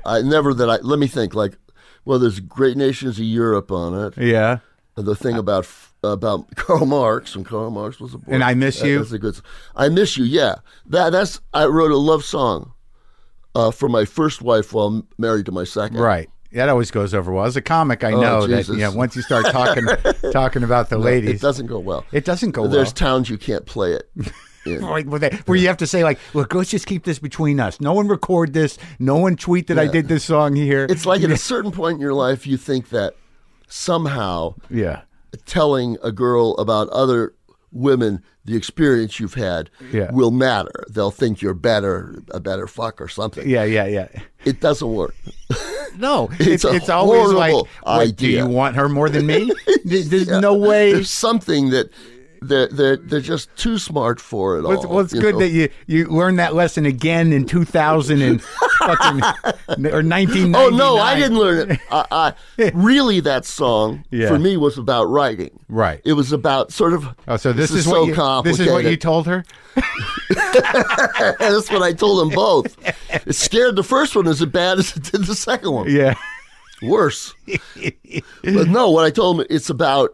me think. Like, well, there's Great Nations of Europe on it. Yeah. The thing about Karl Marx, when Karl Marx was a boy. And I Miss You. That's a good. I Miss You. Yeah. I wrote a love song for my first wife while I'm married to my second. Right. That always goes over well. As a comic, I know that once you start talking about the ladies, it doesn't go well. It doesn't go well. There's towns you can't play it. Where you have to say, like, look, let's just keep this between us. No one record this. No one tweet that I did this song here. It's like at a certain point in your life, you think that somehow telling a girl about other women the experience you've had will matter. They'll think you're a better fuck or something. Yeah. It doesn't work. No, it's always like, idea. Do you want her more than me? There's no way. There's something that they're just too smart for it all. Well, it's good that you learned that lesson again in 2000 and fucking or 1999. Oh no, I didn't learn it. Really, that song for me was about writing. Right. It was about sort of. Oh, so this is so what complicated. This is what you told her. That's what I told them both. It scared the first one as bad as it did the second one. Yeah. Worse. But no, what I told them, it's about.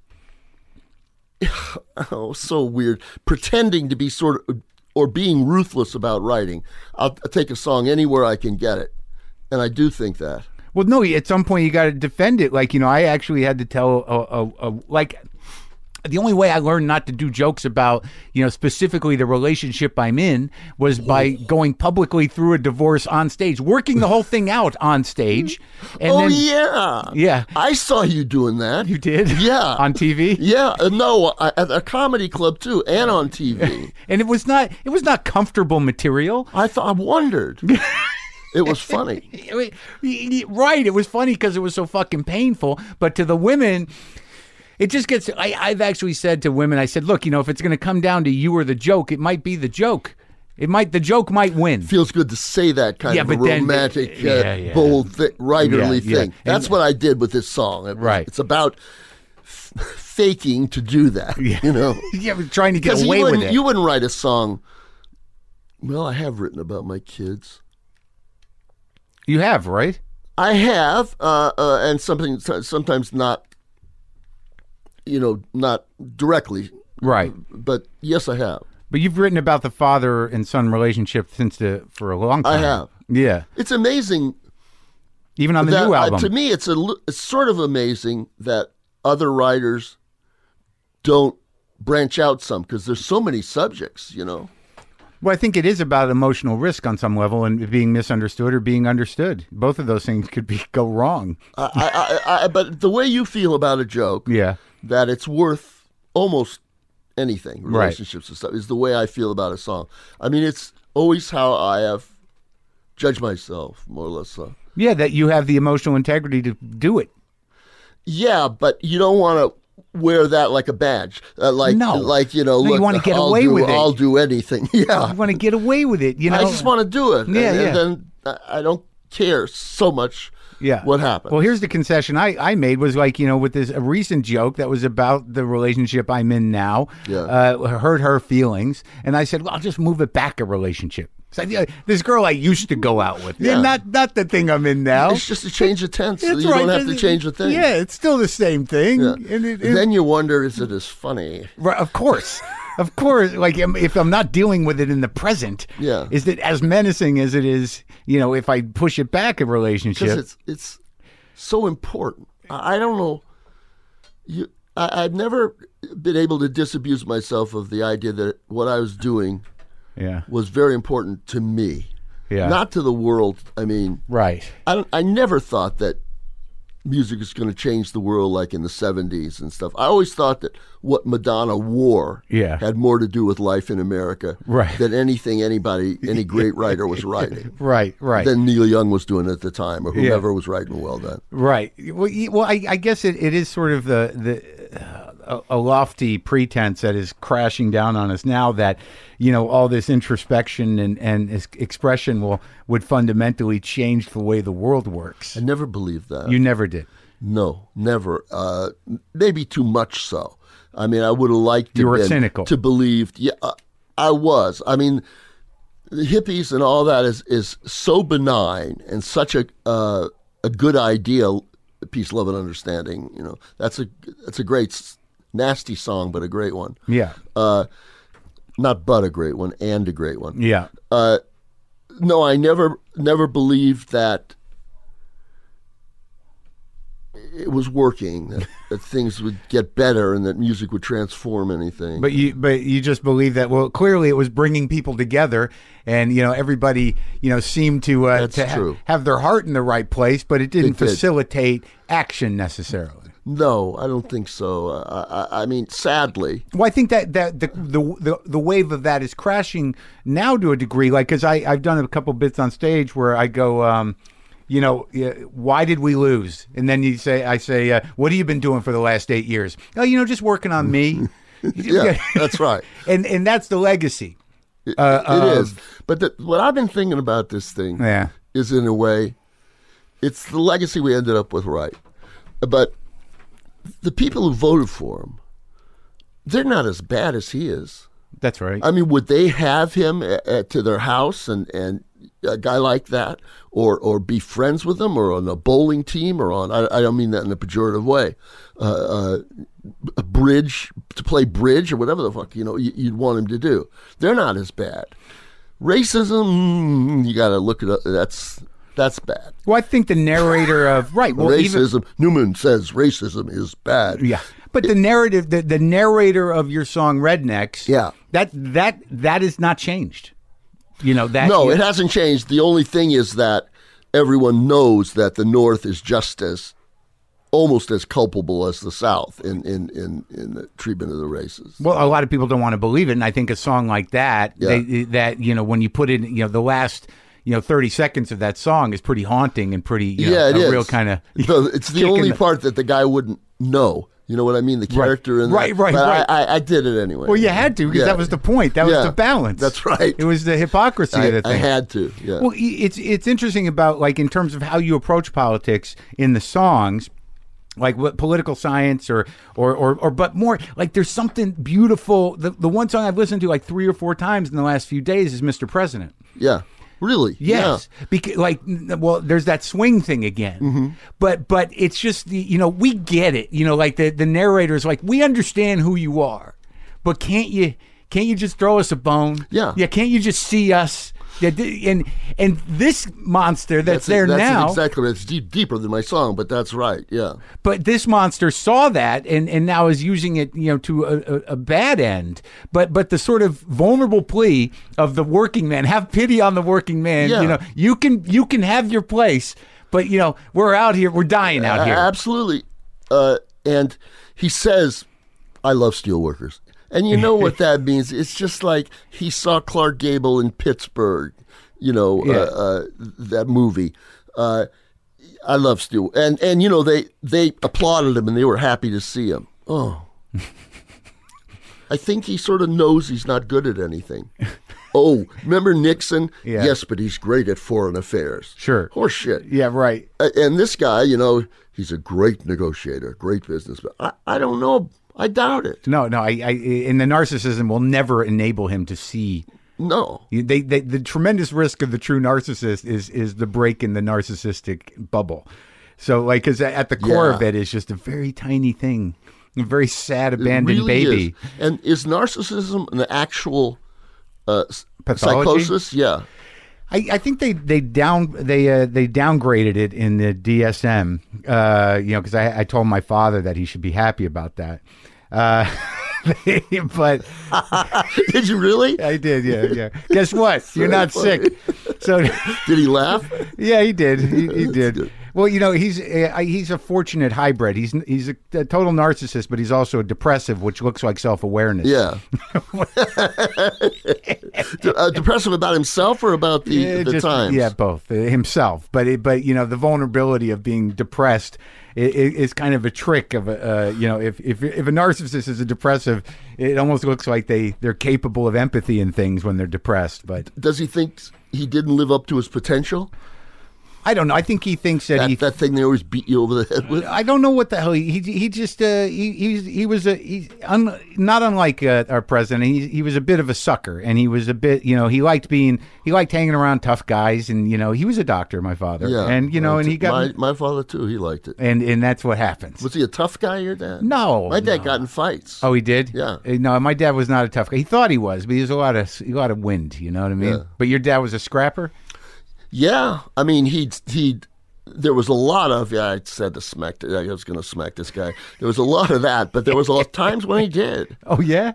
Oh, so weird. Pretending to be sort of, or being ruthless about writing. I'll take a song anywhere I can get it. And I do think that. Well, no, at some point you got to defend it. Like, I actually had to tell, the only way I learned not to do jokes about, specifically the relationship I'm in was by going publicly through a divorce on stage, working the whole thing out on stage. And yeah. I saw you doing that. You did? Yeah. On TV? Yeah. No, at a comedy club too, and on TV. And it was not comfortable material. I wondered. It was funny. Right. It was funny because it was so fucking painful. But to the women, it just gets. I've actually said to women, I said, look, if it's going to come down to you or the joke, it might be the joke. The joke might win. Feels good to say that kind of a romantic, bold, writerly thing. That's what I did with this song. It's about faking to do that. Yeah, trying to get away with it. You wouldn't write a song. Well, I have written about my kids. You have, right? I have, and sometimes not. Not directly. Right. But yes, I have. But you've written about the father and son relationship for a long time. I have. Yeah. It's amazing. Even on the new album. To me, it's sort of amazing that other writers don't branch out some, because there's so many subjects, Well, I think it is about emotional risk on some level and being misunderstood or being understood. Both of those things could go wrong. But the way you feel about a joke, that it's worth almost anything, relationships and stuff, is the way I feel about a song. I mean, it's always how I have judged myself, more or less. Yeah, that you have the emotional integrity to do it. Yeah, but you don't want to wear that like a badge. Like you know, No, you look, wanna get away with it. I'll do anything. Yeah. You want to get away with it, you know. I just want to do it. Yeah, and then I don't care so much what happened. Well, here's the concession I made was like, you know, with a recent joke that was about the relationship I'm in now, hurt her feelings. And I said, well, I'll just move it back a relationship. So, this girl I used to go out with, not the thing I'm in now. It's just a change of tense. That's you right. don't have to change the thing. Yeah, it's still the same thing. Yeah. And then you wonder, is it as funny? Right, of course. Of course, like if I'm not dealing with it in the present, is it as menacing as it is, you know, if I push it back a relationship? Because it's so important. I don't know. I've never been able to disabuse myself of the idea that what I was doing was very important to me, not to the world. I mean, I never thought that music is going to change the world like in the 70s and stuff. I always thought that what Madonna wore had more to do with life in America than anything any great writer was writing. Right. Than Neil Young was doing at the time, or whoever was writing well then. Right. Well, I guess it is sort of a lofty pretense that is crashing down on us now that, you know, all this introspection and expression would fundamentally change the way the world works. I never believed that. You never did? No, never. Maybe too much so. I mean, I would have liked cynical. To believe. Yeah, I was. I mean, the hippies and all that is so benign and such a good ideal. Peace, love, and understanding. You know, that's a great, nasty song, but a great one. Yeah. Not but a great one, and a great one. Yeah. No, I never believed that it was working, that things would get better and that music would transform anything. But you just believe that, well, clearly it was bringing people together and, you know, everybody, you know, seemed to have their heart in the right place, but it didn't facilitate action necessarily. No, I don't think so. I mean, sadly. Well, I think that the wave of that is crashing now to a degree. Like, because I've done a couple bits on stage where I go, you know, why did we lose? And then I say, what have you been doing for the last 8 years? Oh, you know, just working on me. Yeah, that's right. And that's the legacy. It is. But what I've been thinking about this thing is, in a way, it's the legacy we ended up with, right? But the people who voted for him, they're not as bad as he is. That's right. I mean, would they have him to their house and a guy like that, or be friends with him, or on a bowling team, or on, I don't mean that in a pejorative way, a bridge, to play bridge or whatever the fuck, you know, you'd want him to do. They're not as bad. Racism, you got to look at it. That's bad. Well, I think the narrator of racism. Newman says racism is bad. Yeah, but the narrative, the narrator of your song "Rednecks," that is not changed. You know that. No, it hasn't changed. The only thing is that everyone knows that the North is almost as culpable as the South in the treatment of the races. Well, a lot of people don't want to believe it, and I think a song like that, that you know, when you put it, you know, the last, you know, 30 seconds of that song is pretty haunting and pretty, you know, it is. Real kind of. It's the only part that the guy wouldn't know. You know what I mean? The character in that. Right. I did it anyway. Well, you had to, because that was the point. That was the balance. That's right. It was the hypocrisy of the thing. I had to, yeah. Well, it's interesting about, like, in terms of how you approach politics in the songs, like what political science or but more like there's something beautiful. The one song I've listened to like 3 or 4 times in the last few days is Mr. President. Yeah. Really? Yes. Yeah. Because there's that swing thing again. Mm-hmm. But it's just you know, we get it. You know, like the narrator's like, we understand who you are, but can't you just throw us a bone? Yeah. Yeah. Can't you just see us? Yeah, and this monster that's there now. Exactly. It's deeper than my song, but that's right. Yeah. But this monster saw that and now is using it, you know, to a bad end. But the sort of vulnerable plea of the working man, have pity on the working man. Yeah. You know, you can have your place, but you know, we're out here, we're dying out here. Absolutely. And he says, "I love steelworkers." And you know what that means? It's just like he saw Clark Gable in Pittsburgh, you know, that movie. I love Steel. And you know, they applauded him and they were happy to see him. Oh. I think he sort of knows he's not good at anything. Oh, remember Nixon? Yeah. Yes, but he's great at foreign affairs. Sure. Horse shit. Yeah, right. And this guy, you know, he's a great negotiator, great businessman. I don't know. I doubt it. No, and the narcissism will never enable him to see. No. The tremendous risk of the true narcissist is the break in the narcissistic bubble. So, like, because at the core of it is just a very tiny thing, a very sad abandoned really baby. Is. And is narcissism an actual Pathology? psychosis? Yeah. I think they downgraded it in the DSM. Because I told my father that he should be happy about that. But did you really? I did. Yeah. Guess what? You're not funny. sick. So did he laugh? Yeah, he did. He did. Good. Well, you know, he's a fortunate hybrid. He's a total narcissist, but he's also a depressive, which looks like self-awareness. Yeah. Depressive about himself or about the times? Yeah, both. Himself, but you know, the vulnerability of being depressed is kind of a trick of if a narcissist is a depressive, it almost looks like they're capable of empathy and things when they're depressed. But does he think he didn't live up to his potential? I don't know. I think he thinks that that thing they always beat you over the head with. I don't know what the hell he just not unlike our president. He was a bit of a sucker, and he was a bit, you know, he liked hanging around tough guys, and you know, he was a doctor, my father, yeah, and you know, and he got my father too. He liked it, and that's what happens. Was he a tough guy, your dad? No, my dad got in fights. Oh, he did? Yeah. No, my dad was not a tough guy. He thought he was, but he was a lot of wind. You know what I mean? Yeah. But your dad was a scrapper. Yeah, I mean there was a lot of, I said to smack, I was going to smack this guy. There was a lot of that, but there was a lot of times when he did. Oh, yeah?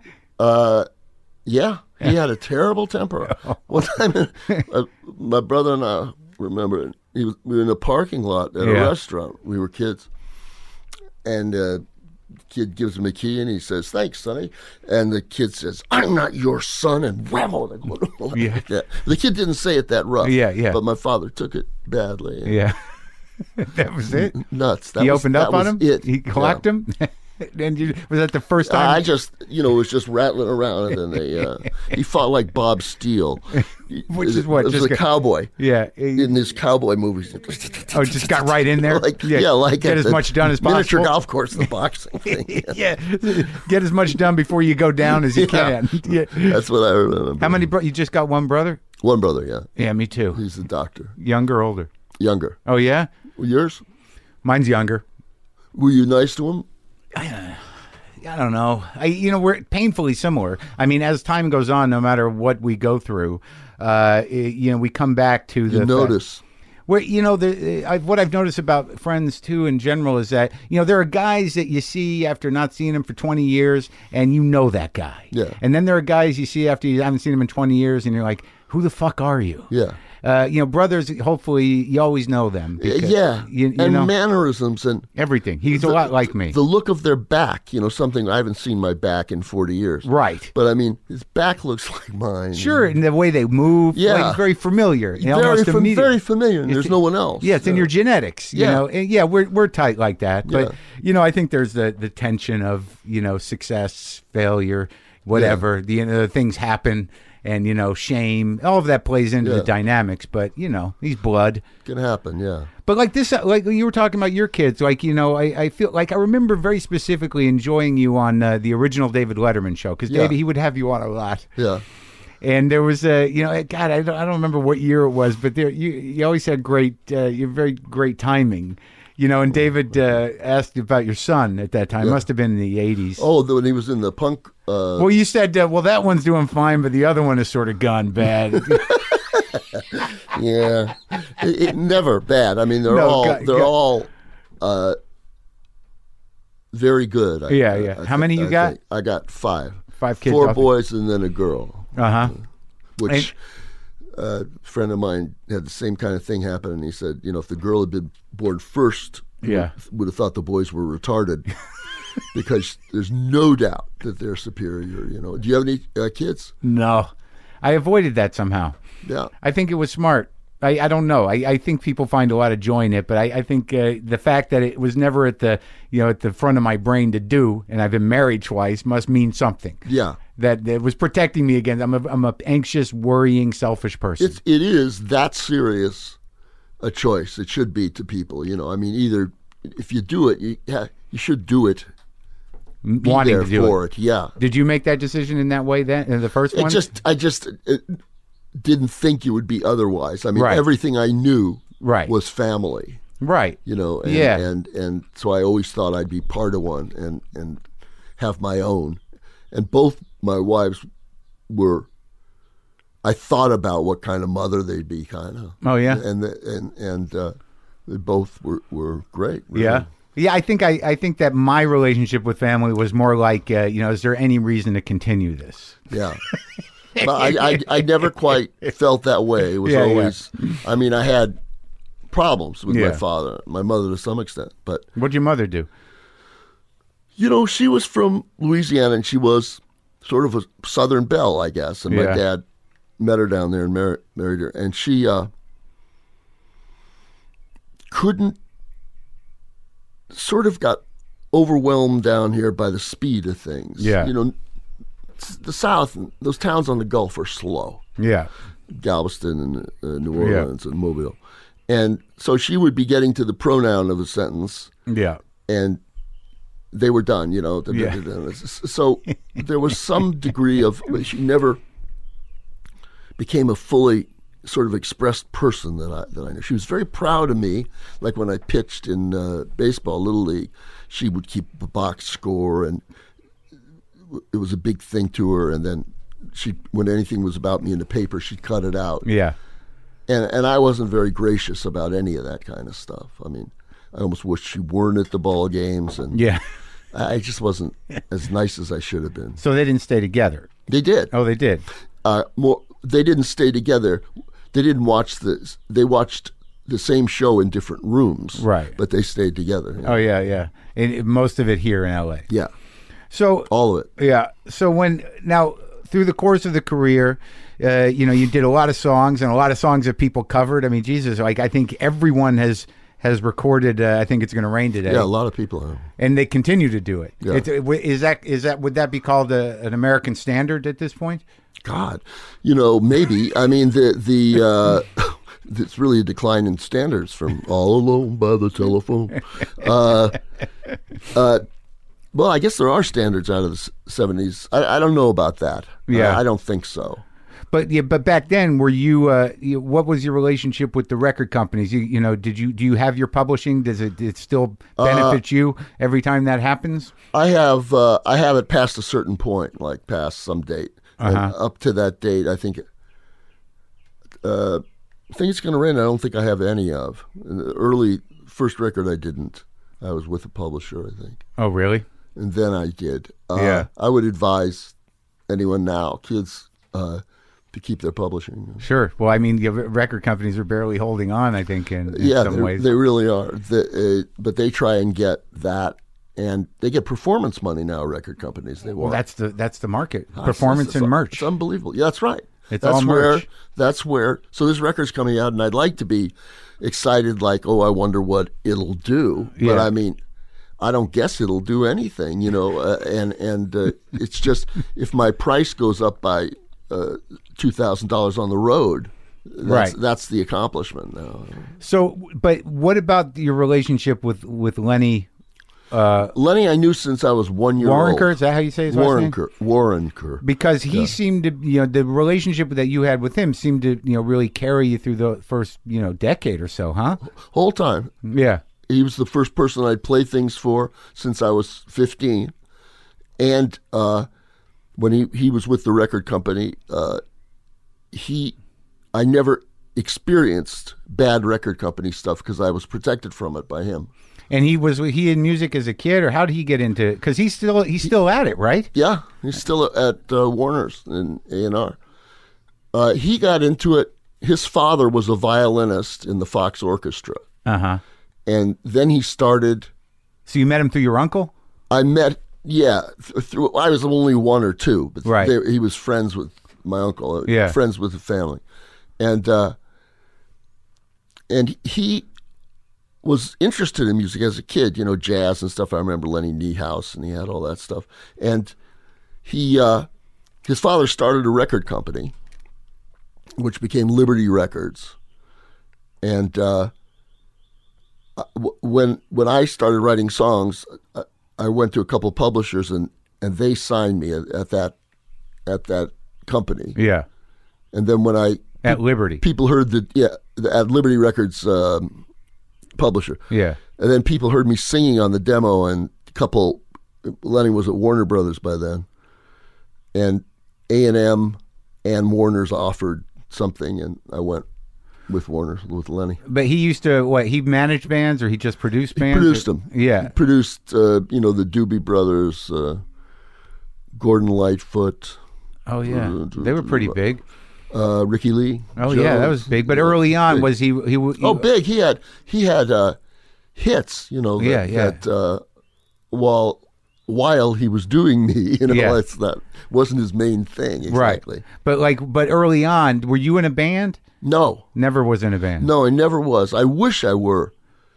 Yeah, he had a terrible temper. One time, my brother and I, remember, we were in a parking lot at a restaurant. We were kids. And the kid gives him a key, and he says, "Thanks, Sonny." And the kid says, "I'm not your son," and whammo. Yeah. The kid didn't say it that rough. Yeah. But my father took it badly. Yeah. That was it? Nuts. He opened up on him? It. He clocked him? And was that the first time? I just, was just rattling around, and then he fought like Bob Steele. Which is what? It was a cowboy. Yeah. In his cowboy movies. Oh, just got right in there? Like get as much done as possible. Miniature golf course, the boxing thing. Yeah. Get as much done before you go down as you can. Yeah. That's what I remember. How many you just got one brother? One brother, yeah. Yeah, me too. He's a doctor. Younger or older? Younger. Oh, yeah? Yours? Mine's younger. Were you nice to him? I don't know. We're painfully similar. I mean, as time goes on, no matter what we go through, we come back to the. You notice. What I've noticed about friends too in general is that there are guys that you see after not seeing them for 20 years, and you know that guy. Yeah. And then there are guys you see after you haven't seen them in 20 years, and you're like, who the fuck are you? Yeah. Brothers, hopefully you always know them. Because, yeah. You and know, mannerisms and everything. He's a lot like me. The look of their back, something I haven't seen my back in 40 years. Right. But I mean, his back looks like mine. Sure, and the way they move, it's very familiar. Very familiar, and there's no one else. Yeah, it's in your genetics. And we're tight like that. But I think there's the tension of success, failure, whatever. The things happen. And, shame, all of that plays into the dynamics. But, he's blood. Can happen, yeah. But like this, like you were talking about your kids, like, I feel like I remember very specifically enjoying you on the original David Letterman show. Because David, he would have you on a lot. Yeah. And there was God, I don't remember what year it was, but you always had very great timing. And David asked about your son at that time. Must have been in the 80s. Oh, when he was in the punk. Well, you said, that one's doing fine, but the other one has sort of gone bad. Yeah, it never bad. I mean, they're all very good. How many you got? I got 5. 5 kids. 4 boys and then a girl. Which a friend of mine had the same kind of thing happen, and he said, if the girl had been born first, would have thought the boys were retarded. Because there's no doubt that they're superior. Do you have any kids? No, I avoided that somehow. Yeah, I think it was smart. I don't know. I think people find a lot of joy in it, but I think the fact that it was never at the front of my brain to do, and I've been married twice, must mean something. Yeah. That it was protecting me against. I'm a anxious, worrying, selfish person. It is that serious a choice. It should be to people. I mean, either if you do it, you should do it. Wanting to do for it. Yeah. Did you make that decision in that way then in the first one? I just didn't think you would be otherwise. I mean, everything I knew was family. Right. And so I always thought I'd be part of one and have my own. And both my wives I thought about what kind of mother they'd be, kind of. Oh yeah. And they both were great. Really. Yeah. Yeah, I think that my relationship with family was more like, is there any reason to continue this? Yeah. But I never quite felt that way. It was always, I mean, I had problems with my father, my mother to some extent. But what'd your mother do? She was from Louisiana, and she was sort of a Southern belle, I guess. And my dad met her down there and married her. And she sort of got overwhelmed down here by the speed of things. Yeah. The South, those towns on the Gulf are slow. Yeah. Galveston and New Orleans and Mobile. And so she would be getting to the pronoun of a sentence. Yeah. And they were done, So there was some degree of, she never became a fully sort of expressed person that I knew. She was very proud of me. Like when I pitched in baseball, Little League, she would keep a box score, and it was a big thing to her. And then when anything was about me in the paper, she'd cut it out. Yeah. And I wasn't very gracious about any of that kind of stuff. I mean, I almost wished she weren't at the ball games, and I just wasn't as nice as I should have been. So they didn't stay together. They did. Oh, they did. They didn't stay together. They didn't watch this. They watched the same show in different rooms. Right. But they stayed together. Oh, yeah. And most of it here in L.A. Yeah. So all of it. Yeah. So now through the course of the career, you did a lot of songs, and a lot of songs that people covered. I mean, Jesus, like I think everyone has recorded. I think It's Gonna Rain Today. Yeah, a lot of people have, and they continue to do it. Yeah. Is that would that be called an American standard at this point? God, maybe. I mean, the it's really a decline in standards from All Alone by the Telephone. Well, I guess there are standards out of the 70s. I don't know about that. Yeah, I don't think so. But back then, were you? What was your relationship with the record companies? Do you have your publishing? Does it still benefit you every time that happens? I have it past a certain point, like past some date. And up to that date, I think It's Gonna Rain. I don't think I have any of. In the early first record, I didn't. I was with a publisher, I think. Oh, really? And then I did. Yeah. I would advise anyone now, kids, to keep their publishing. Sure. Well, I mean, the record companies are barely holding on, I think, in some ways. They really are. But they try and get that, and they get performance money now, record companies. Well, that's the market. Performance and merch. It's unbelievable. Yeah, that's right. That's all merch. That's where, so this record's coming out, and I'd like to be excited, like, oh, I wonder what it'll do. Yeah. But I mean, I don't guess it'll do anything, and it's just, if my price goes up by $2,000 on the road, that's the accomplishment now. So, but what about your relationship with Lenny? Lenny, I knew since I was 1 year old. Waronker, is that how you say his last name? Waronker. Because he seemed to, the relationship that you had with him seemed to, really carry you through the first, decade or so, huh? Whole time. Yeah. He was the first person I'd play things for since I was 15. And when he was with the record company, I never experienced bad record company stuff because I was protected from it by him. And he in music as a kid, or how did he get into it? Because he's still at it, right? Yeah, he's still at Warner's in A&R. He got into it. His father was a violinist in the Fox Orchestra. Uh-huh. And then he started. So you met him through your uncle? I met, through. I was only one or two, but he was friends with my uncle. Yeah. Friends with the family, and he was interested in music as a kid, jazz and stuff. I remember Lenny Niehaus, and he had all that stuff. And his father started a record company, which became Liberty Records. And when I started writing songs, I went to a couple of publishers, and they signed me at that company. Yeah. And then when at Liberty, people heard at Liberty Records publisher. Yeah. And then people heard me singing on the demo, and Lenny was at Warner Brothers by then, and A&M and Warner's offered something, and I went with Warner, with Lenny. But he used to, he managed bands, or he just produced bands? He produced them. Yeah. He produced, the Doobie Brothers, Gordon Lightfoot. Oh, yeah. They were pretty big. Ricky Lee. Oh, Joe. yeah, that was big. But early on, big. was he big. He had hits, that while he was doing me, that wasn't his main thing exactly. Right. But early on, were you in a band? No. Never was in a band. No, I never was. I wish I were.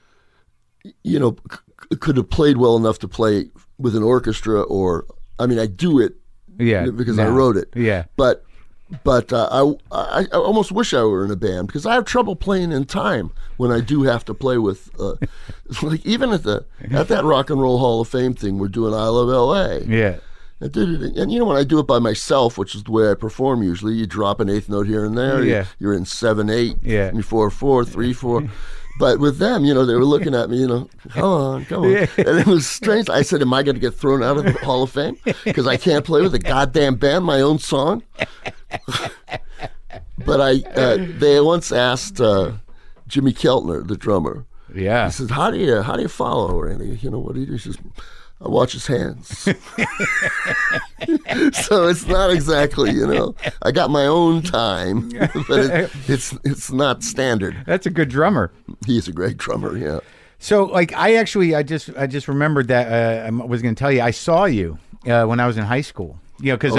Could have played well enough to play with an orchestra, I do it because I wrote it. Yeah. But I almost wish I were in a band, because I have trouble playing in time when I do have to play with, even at that Rock and Roll Hall of Fame thing, we're doing I Love L.A. Yeah. And when I do it by myself, which is the way I perform usually, you drop an eighth note here and there. Yeah. You're in 7/8, yeah. 4/4, 3/4. But with them, they were looking at me, come on. Yeah. And it was strange. I said, am I going to get thrown out of the Hall of Fame because I can't play with a goddamn band my own song? But they once asked Jimmy Keltner, the drummer. Yeah. He says, how do you follow Randy? What do you do? He says, I watch his hands. So it's not exactly, I got my own time, but it's not standard. That's a good drummer. He's a great drummer, yeah. So I just remembered that I was going to tell you, I saw you when I was in high school. Because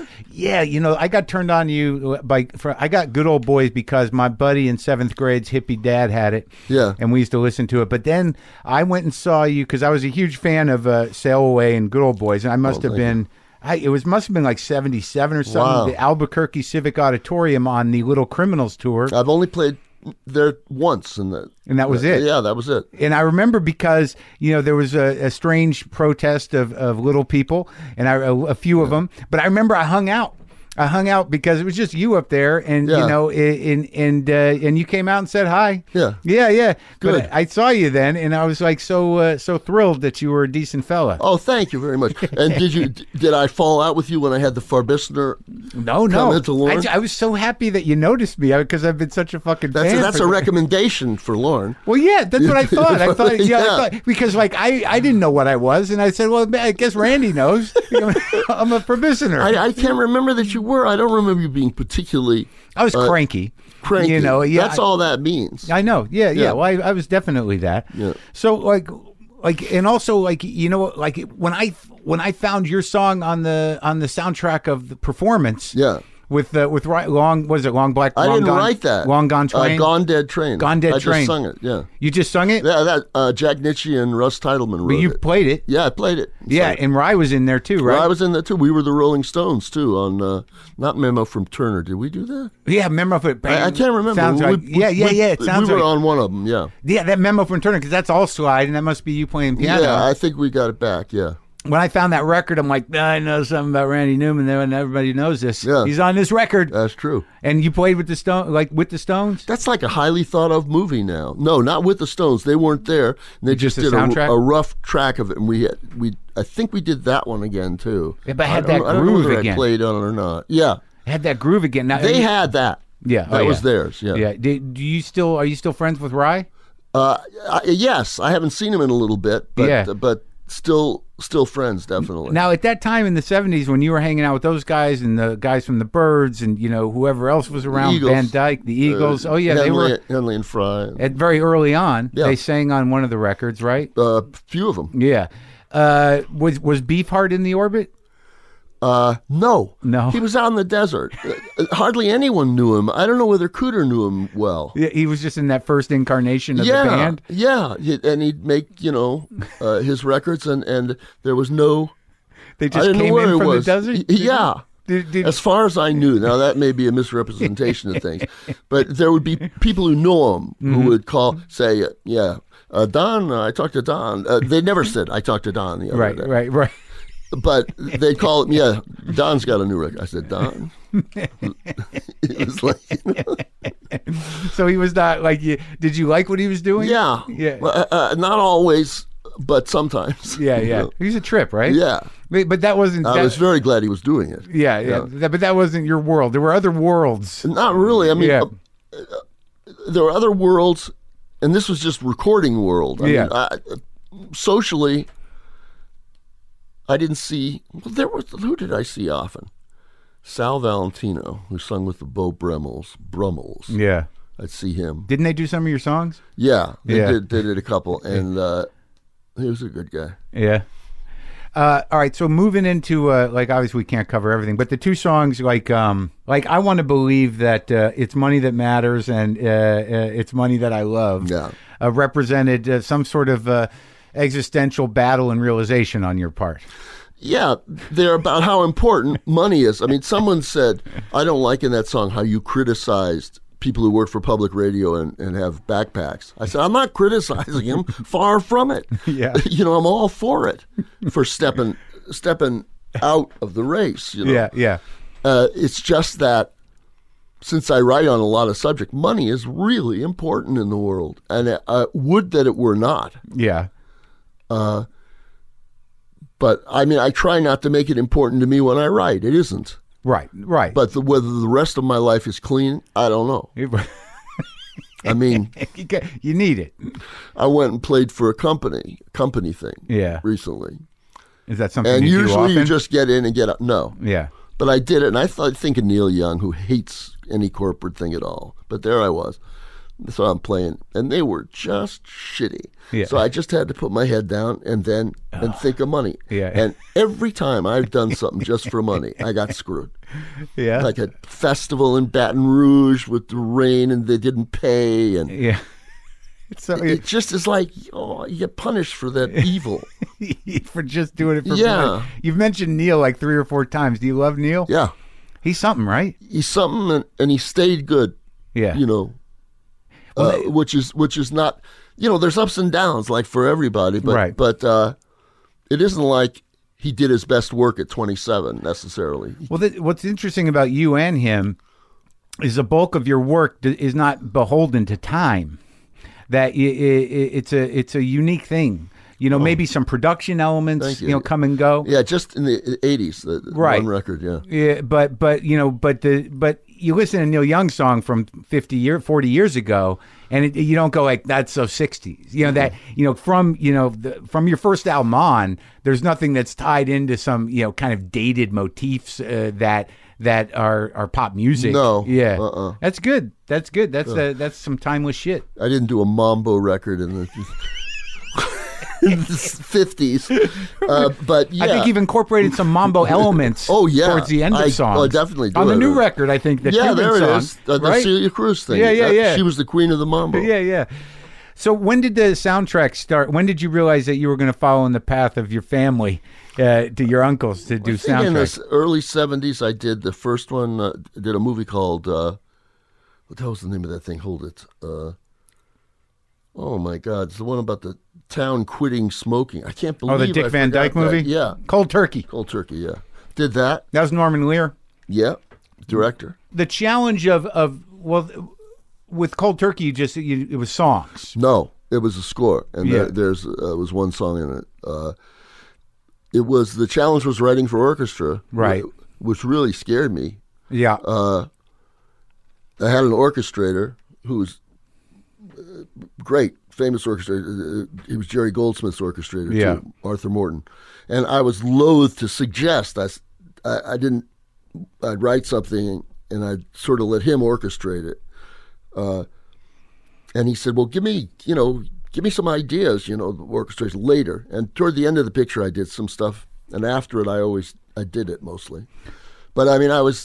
I got turned on to you I got Good Old Boys because my buddy in 7th grade's hippie dad had it. Yeah. And we used to listen to it. But then I went and saw you because I was a huge fan of Sail Away and Good Old Boys. And I must have been, must have been like 77 or something. Wow. The Albuquerque Civic Auditorium on the Little Criminals tour. I've only played there once, and that was it. Yeah, that was it. And I remember because there was a strange protest of little people, and a few of them. But I remember I hung out because it was just you up there, and and you came out and said hi. Yeah. Good. But I saw you then, and I was like so thrilled that you were a decent fella. Oh, thank you very much. And did I fall out with you when I had the Farbissner? No. Comment to Lauren? I was so happy that you noticed me because I've been such a fucking fan. That's a recommendation for Lauren. Well, yeah, that's what I thought. I thought because I didn't know what I was, and I said, well, I guess Randy knows. I'm a Farbissner. I can't remember that you were. I don't remember you being particularly. I was cranky. Cranky. That's all that means. I know. Yeah. Well, I was definitely that. Yeah. So and also when I found your song on the soundtrack of the performance. Yeah. With Long Black? I didn't write that. Long Gone Train. Gone Dead Train. Gone Dead Train. I just sung it. Yeah. You just sung it? Yeah. That Jack Nitzsche and Russ Titleman wrote it. But you played it. Yeah, I played it. Yeah, and Rye was in there too, right? Rye was in there too. We were the Rolling Stones too on not Memo from Turner. Did we do that? Yeah, Memo from. I can't remember. Sounds right. It sounds we were right. on one of them. Yeah. Yeah, that Memo from Turner, because that's all slide, and that must be you playing piano. Yeah, I think we got it back. Yeah. When I found that record, I'm like, I know something about Randy Newman there, and everybody knows this. Yeah. He's on this record. That's true. And you played with the Stones? That's like a highly thought of movie now. No, not with the Stones. They weren't there. And they just did a rough track of it, and I think we did that one again too. Yeah, but had that groove I don't know whether again. I played on it or not. Yeah, had that groove again. Now, they had that. Yeah, that was theirs. Yeah. Yeah. Are you still friends with Rye? Yes, I haven't seen him in a little bit, but still friends, definitely. Now, at that time in the 70s, when you were hanging out with those guys and the guys from the Byrds and whoever else was around, Van Dyke, the Eagles, they were Henley and Fry. Very early on, they sang on one of the records, right? A few of them. Yeah. Was Beefheart in the orbit? No. He was out in the desert. Hardly anyone knew him. I don't know whether Cooter knew him well. Yeah, he was just in that first incarnation of the band. Yeah, and he'd make his records, and there was no. They just came in from the desert. Yeah. As far as I knew, now that may be a misrepresentation of things, but there would be people who know him who would say, Don, I talked to Don. They never said, I talked to Don the other day. Right. But they'd call him, Don's got a new record. I said, Don? It was like, So he was not like you. Did you like what he was doing? Yeah. Well, not always, but sometimes. Yeah. He's a trip, right? Yeah. But that wasn't. I was very glad he was doing it. Yeah. But that wasn't your world. There were other worlds. Not really. I mean, there were other worlds, and this was just recording world. I mean, socially, I didn't see. Well, who did I see often? Sal Valentino, who sung with the Beau Brummels. Yeah. I'd see him. Didn't they do some of your songs? Yeah, they did a couple, and he was a good guy. Yeah. All right, so moving into obviously we can't cover everything, but the two songs like I Want to Believe That It's Money That Matters and It's Money That I Love represented some sort of existential battle and realization on your part. Yeah, they're about how important money is. I mean, someone said, I don't like in that song how you criticized people who work for public radio and have backpacks. I said, I'm not criticizing him. Far from it. Yeah. I'm all for it, for stepping out of the race. Yeah. It's just that since I write on a lot of subjects, money is really important in the world, and would that it were not. Yeah. But I mean, I try not to make it important to me when I write. It isn't. Right. But whether the rest of my life is clean, I don't know. I mean, you need it. I went and played for a company thing. Recently. Is that something? And you usually do you just get in and get out. No. Yeah. But I did it, and I think of Neil Young, who hates any corporate thing at all. But there I was. So I'm playing, and they were just shitty. Yeah. So I just had to put my head down and think of money. Yeah. And every time I've done something just for money, I got screwed. Yeah. Like a festival in Baton Rouge with the rain, and they didn't pay, and it just is like, you get punished for that evil. For just doing it for money. You've mentioned Neil like 3 or 4 times. Do you love Neil? Yeah. He's something, right? He's something, and he stayed good. Yeah. Which is not, there's ups and downs like for everybody, but but it isn't like he did his best work at 27 necessarily. Well, what's interesting about you and him is the bulk of your work is not beholden to time. That it's a unique thing. Maybe some production elements, come and go. Yeah, just in the 80s, the one record, Yeah, but you listen to Neil Young's song from 40 years ago, and you don't go like, that's so 60s. From your first album on, there's nothing that's tied into some kind of dated motifs that are pop music. No. Yeah. That's good. That's some timeless shit. I didn't do a mambo record in the 50s, but yeah. I think you've incorporated some mambo elements. Towards the end of songs. I definitely do. On the new record, I think. The Cuban there it song, is. The Celia Cruz thing. Yeah. She was the queen of the mambo. Yeah. So when did the soundtrack start? When did you realize that you were going to follow in the path of your family, to your uncles, to do soundtracks? In the early 70s, I did the first one. Did a movie called, what the hell was the name of that thing? Hold it. Oh my God! It's the one about the town quitting smoking. I can't believe. Oh, the Dick Van Dyke movie. Yeah, Cold Turkey. Yeah, did that. That was Norman Lear. Yeah, director. The challenge with Cold Turkey, it was songs. No, it was a score, and there was one song in it. The challenge was writing for orchestra, right? Which really scared me. Yeah. I had an orchestrator who was great, famous orchestrator. He was Jerry Goldsmith's orchestrator too, Arthur Morton. And I was loath to suggest I'd write something and I'd sort of let him orchestrate it. And he said, well, give me some ideas, the orchestration later. And toward the end of the picture, I did some stuff. And after it, I always I did it mostly. But I mean, I was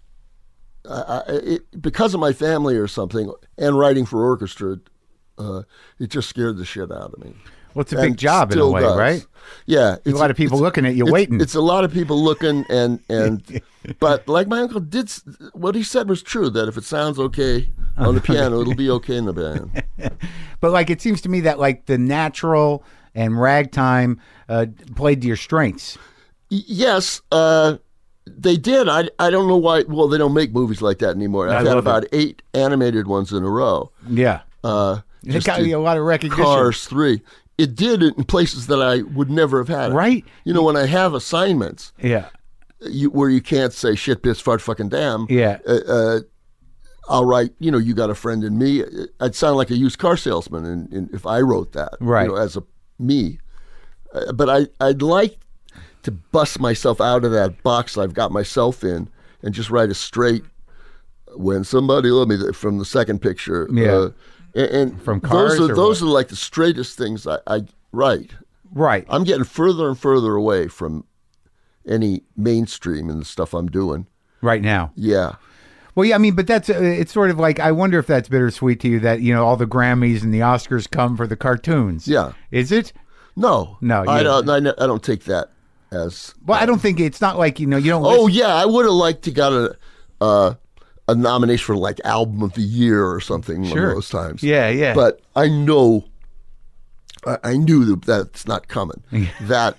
because of my family or something, and writing for orchestra, it just scared the shit out of me. Well, it's a big job in a way, right? Yeah, a lot of people looking at you, waiting. It's a lot of people looking, and but like my uncle did, what he said was true. That if it sounds okay on the piano, it'll be okay in the band. But like, it seems to me that like the natural and ragtime played to your strengths. Yes, they did. I don't know why. Well, they don't make movies like that anymore. I've had about 8 animated ones in a row. Yeah, it got you a lot of recognition. Cars 3. It did it in places that I would never have had it. Right. You know, when I have assignments, where you can't say shit, piss, fart, fucking damn. Yeah. I'll write, you got a friend in me. I'd sound like a used car salesman if I wrote that. Right. As a me. But I'd like to bust myself out of that box I've got myself in and just write a straight "When Somebody Loved Me" from the second picture. Yeah. And from Cars, those are like the straightest things I write. Right. I'm getting further and further away from any mainstream in the stuff I'm doing right now. Yeah. Well, yeah, I mean, but that's it's sort of like, I wonder if that's bittersweet to you that all the Grammys and the Oscars come for the cartoons. Yeah. Is it? No. I don't take that as. Well, I don't think it's not like you don't. Oh yeah, I would have liked to got a nomination for like Album of the Year or something one of those times. Yeah, yeah. But I knew that that's not coming. that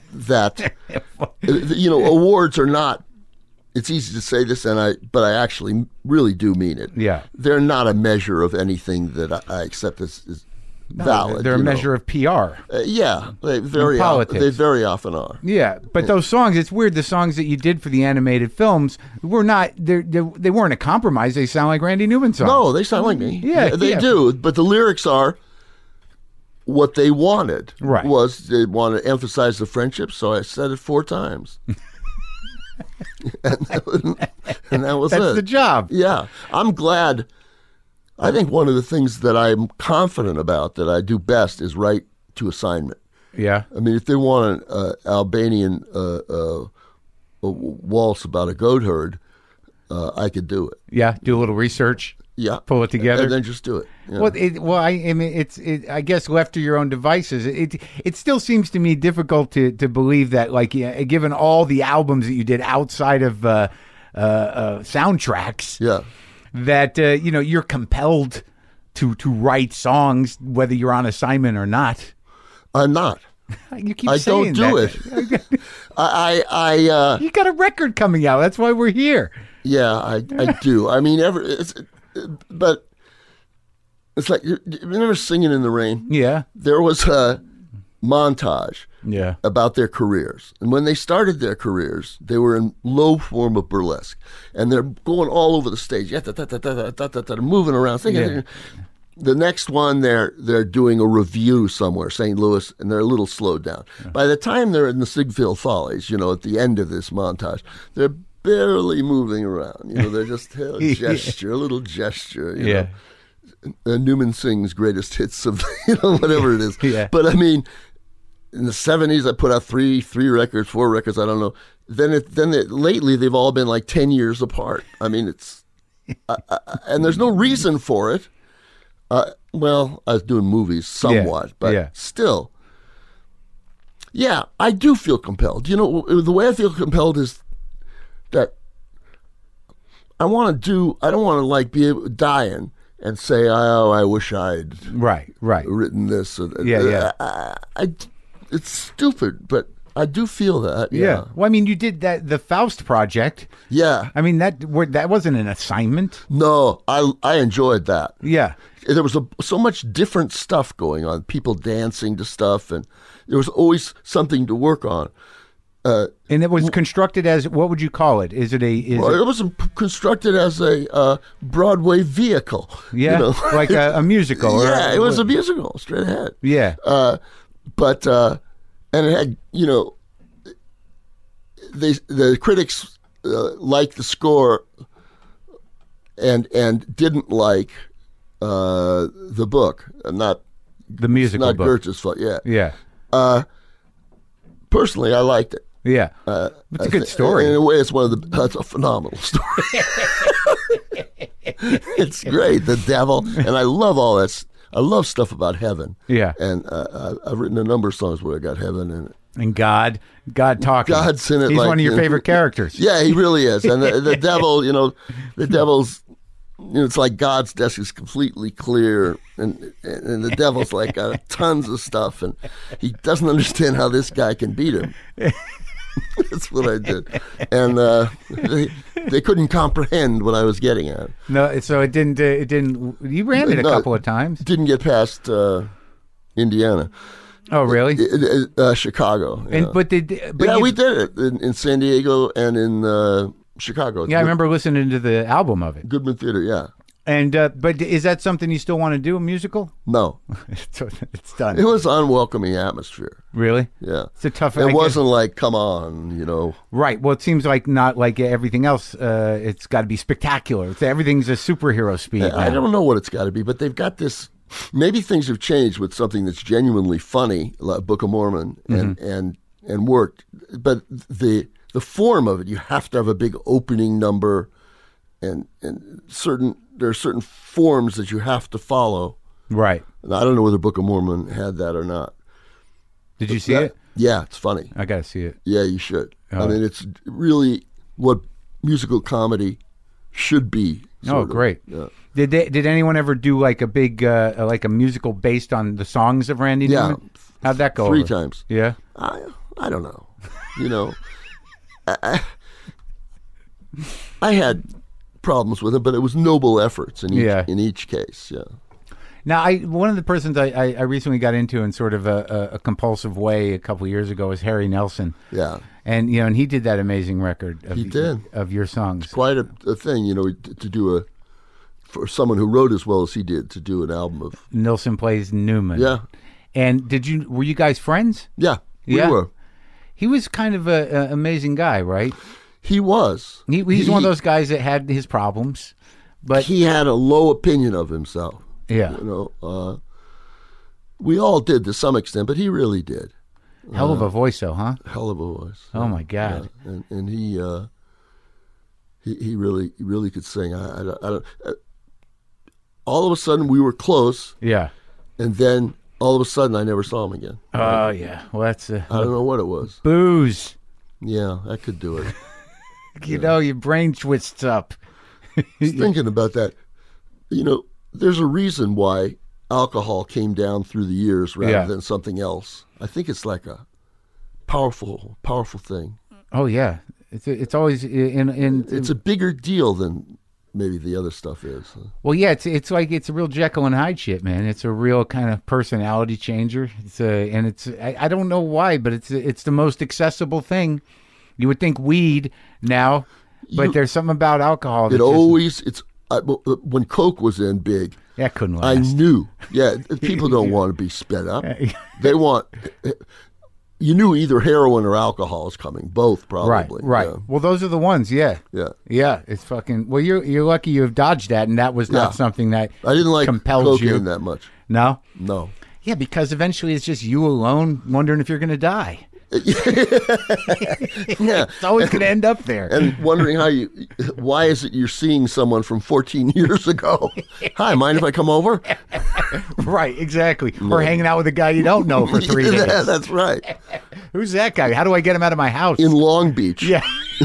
awards are not. It's easy to say this, but I actually really do mean it. Yeah, they're not a measure of anything that I accept as valid. They're a measure of PR. Yeah, they very often are. Yeah, but those songs, it's weird. The songs that you did for the animated films were not. They weren't a compromise. They sound like Randy Newman songs. No, they sound like me. Yeah, they do. But the lyrics are what they wanted. Right. Was they wanted to emphasize the friendship? So I said it 4 times. and that was That's it. the job. Yeah, I'm glad. I think one of the things that I'm confident about that I do best is write to assignment. Yeah. I mean, if they want an Albanian waltz about a goat herd, I could do it. Yeah, do a little research. Yeah, pull it together, and then just do it. Yeah. Well, I mean, I guess left to your own devices, it still seems to me difficult to believe that, like, given all the albums that you did outside of soundtracks. Yeah. That you're compelled to write songs whether you're on assignment or not. I'm not. You keep saying that. I don't do it. I you got a record coming out. That's why we're here. Yeah, I do. I mean, but it's like, you remember Singing in the Rain? Yeah. There was a montage. Yeah. About their careers. And when they started their careers, they were in low form of burlesque. And they're going all over the stage, moving around. Yeah. The next one, they're doing a review somewhere, St. Louis, and they're a little slowed down. Yeah. By the time they're in the Ziegfeld Follies, at the end of this montage, they're barely moving around. They're just a gesture, a little gesture. You know. Newman sings greatest hits of, whatever it is. Yeah. But I mean, in the 70s, I put out three records, 4 records, I don't know. Lately, they've all been like 10 years apart. I mean, it's, and there's no reason for it. Well, I was doing movies somewhat, but still. Yeah, I do feel compelled. The way I feel compelled is that I don't want to be dying and say, oh, I wish I'd written this. It's stupid, but I do feel that. Yeah. Well, I mean, you did the Faust project. Yeah. I mean, that wasn't an assignment. No, I enjoyed that. Yeah. There was so much different stuff going on, people dancing to stuff, and there was always something to work on. And it was constructed as, what would you call it? It was constructed as a Broadway vehicle. Yeah, like a musical. Yeah, it was a musical, straight ahead. Yeah. But and it had, the critics liked the score and didn't like the book, not the musical not book. Goethe's fault. Yeah. Yeah. Personally, I liked it. Yeah, it's a good story. In a way, it's that's a phenomenal story. It's great. The devil, and I love all that. I love stuff about heaven. Yeah, and I've written a number of songs where I got heaven and God talking. God's in it. He's like, one of your favorite characters. Yeah, he really is. And the devil, the devil's. It's like God's desk is completely clear, and the devil's like got tons of stuff, and he doesn't understand how this guy can beat him. That's what I did, and they couldn't comprehend what I was getting at. No, so it didn't. You ran it a couple of times. Didn't get past Indiana. Oh, really? Chicago. And yeah. We did it in San Diego and in Chicago. Yeah, I remember listening to the album of it. Goodman Theater, yeah. And but is that something you still want to do, a musical? No. It's done. It was an unwelcoming atmosphere. Really? Yeah. It's a tough. It wasn't like, come on, Right. Well, it seems like not like everything else. It's got to be spectacular. Everything's a superhero speed. I don't know what it's got to be, but they've got this. Maybe things have changed with something that's genuinely funny, like Book of Mormon, and worked. But the form of it, you have to have a big opening number, and there are certain forms that you have to follow. Right. And I don't know whether Book of Mormon had that or not. Did you see it? Yeah, it's funny. I got to see it. Yeah, you should. I mean, it's really what musical comedy should be. Oh, great. Yeah. Did anyone ever do like a big like a musical based on the songs of Randy Newman? How'd that go? 3 times. Yeah. I don't know. I had problems with it, but it was noble efforts in each case. Yeah. Now, one of the persons I recently got into in sort of a compulsive way a couple of years ago was Harry Nelson. Yeah. And and he did that amazing record of your songs. It's quite a thing, to do for someone who wrote as well as he did, to do an album of Nilsson Plays Newman. Yeah. And were you guys friends? Yeah, we were. He was kind of an amazing guy, right? He was. He's one of those guys that had his problems, but he had a low opinion of himself. Yeah. We all did to some extent, but he really did. Hell of a voice, though, huh? Hell of a voice. Oh my God! Yeah. And he really could sing. I don't. All of a sudden, we were close. Yeah. And then all of a sudden, I never saw him again. Oh yeah. Well, that's. I don't know what it was. Booze. Yeah, that could do it. Your brain twists up. I was thinking about that. There's a reason why alcohol came down through the years rather than something else. I think it's like a powerful thing. Oh yeah, it's always it's a bigger deal than maybe the other stuff is. Well, yeah, it's like it's a real Jekyll and Hyde shit, man. It's a real kind of personality changer. I don't know why, but it's the most accessible thing. You would think weed now, but there's something about alcohol. When Coke was in big, that couldn't last. I knew. Yeah, people don't want to be sped up. They want. You knew either heroin or alcohol is coming. Both probably. Right. Yeah. Well, those are the ones. Yeah. Yeah. Yeah. It's fucking. Well, you're lucky you have dodged that, and that was not something that I didn't like compelled cocaine you that much. No. No. Yeah, because eventually it's just you alone wondering if you're going to die. Yeah, it's always going to end up there. And wondering why is it you're seeing someone from 14 years ago? Hi, mind if I come over? Right, exactly. Or hanging out with a guy you don't know for 3 days. Yeah, that's right. Who's that guy? How do I get him out of my house? In Long Beach. Yeah.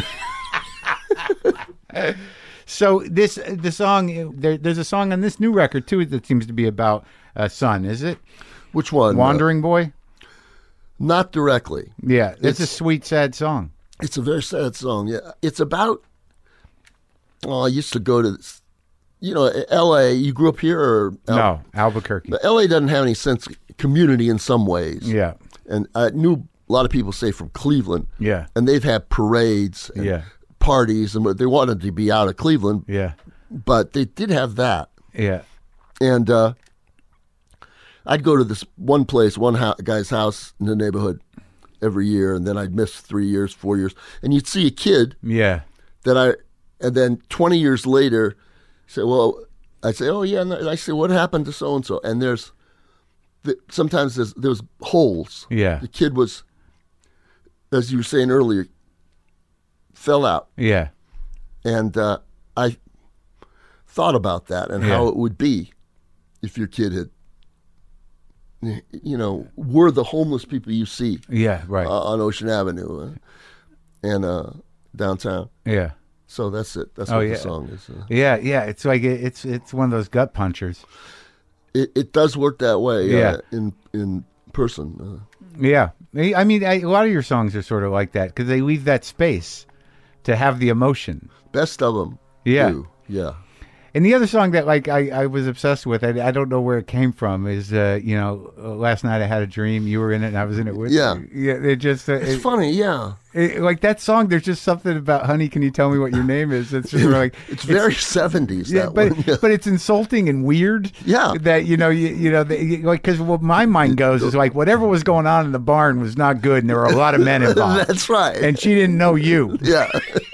So the song, there's a song on this new record too that seems to be about a son, is it? Which one? Wandering Boy? Not directly. Yeah, it's a sweet, sad song. It's a very sad song. Yeah, it's about. I used to go to, L.A. You grew up here or no, Albuquerque. But L.A. doesn't have any sense of community in some ways. Yeah, and I knew a lot of people say from Cleveland. Yeah, and they've had parades. And parties, and they wanted to be out of Cleveland. Yeah, but they did have that. Yeah, and I'd go to this one place, guy's house in the neighborhood every year, and then I'd miss 3 years, 4 years, and you'd see a kid. Yeah. And then 20 years later, I'd say, oh yeah, and I say, what happened to so and so? And sometimes there was holes. Yeah. The kid was as you were saying earlier, fell out. Yeah. And I thought about that and how it would be if your kid had, were the homeless people you see on Ocean Avenue and downtown. Yeah. So that's it. That's what the song is. Yeah. It's like it's one of those gut punchers. It does work that way in person. Yeah. I mean, a lot of your songs are sort of like that because they leave that space to have the emotion. Best of them. Yeah. Do. Yeah. And the other song that I was obsessed with, I don't know where it came from, is Last Night I Had a Dream. You were in it and I was in it with you. Yeah. It's funny. Yeah. Like that song, there's just something about "Honey, can you tell me what your name is?" It's just like it's very 70s. Yeah, but it's insulting and weird. Yeah, that because what my mind goes is like whatever was going on in the barn was not good, and there were a lot of men involved. That's right. And she didn't know you. Yeah.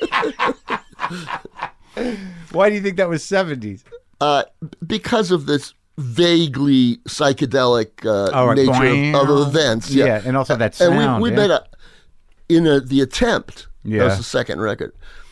Why do you think that was 70s? Because of this vaguely psychedelic nature of events. Yeah, and also that sound. And we made the attempt. That was the second record.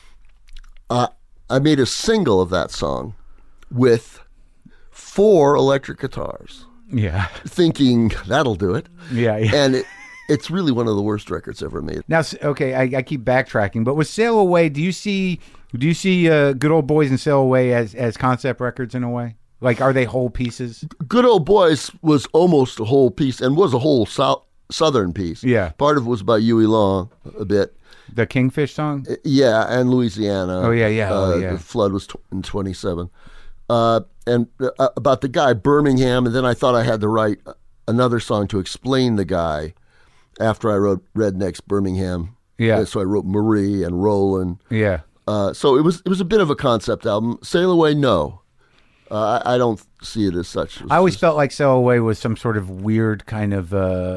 I made a single of that song with 4 electric guitars. Yeah, thinking that'll do it. Yeah. And it's really one of the worst records ever made. Now, okay, I keep backtracking, but with Sail Away, do you see Good Old Boys and Sail Away as concept records in a way? Like, are they whole pieces? Good Old Boys was almost a whole piece and was a whole Southern piece. Yeah. Part of it was by Huey Long a bit. The Kingfish song? Yeah, and Louisiana. Oh, yeah. The Flood was in 27. And about the guy, Birmingham, and then I thought I had to write another song to explain the guy after I wrote Rednecks Birmingham. Yeah. So I wrote Marie and Roland. Yeah. So it was a bit of a concept album. Sail Away, no. I don't see it as such. I always felt like Sail Away was some sort of weird kind of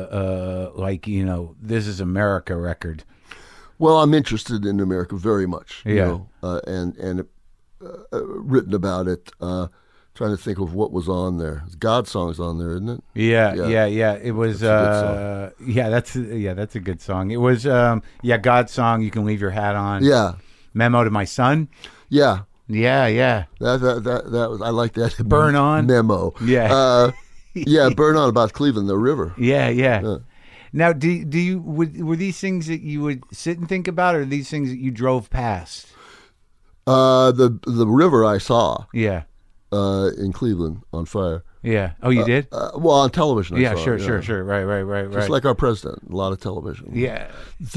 This Is America record. Well, I'm interested in America very much. Yeah. And written about it. Trying to think of what was on there. God Song's on there, isn't it? Yeah. It was. That's a good song. It was. God Song. You Can Leave Your Hat On. Yeah. Memo to My Son. Yeah. Yeah. That was. I like that. Burn On. Memo. Yeah. Burn On about Cleveland, the river. Yeah. Now, were these things that you would sit and think about, or these things that you drove past? The river I saw. Yeah. In Cleveland on fire. Yeah. Oh, you did? Well, on television. I saw it, Sure. Right. Just like our president, a lot of television. Yeah.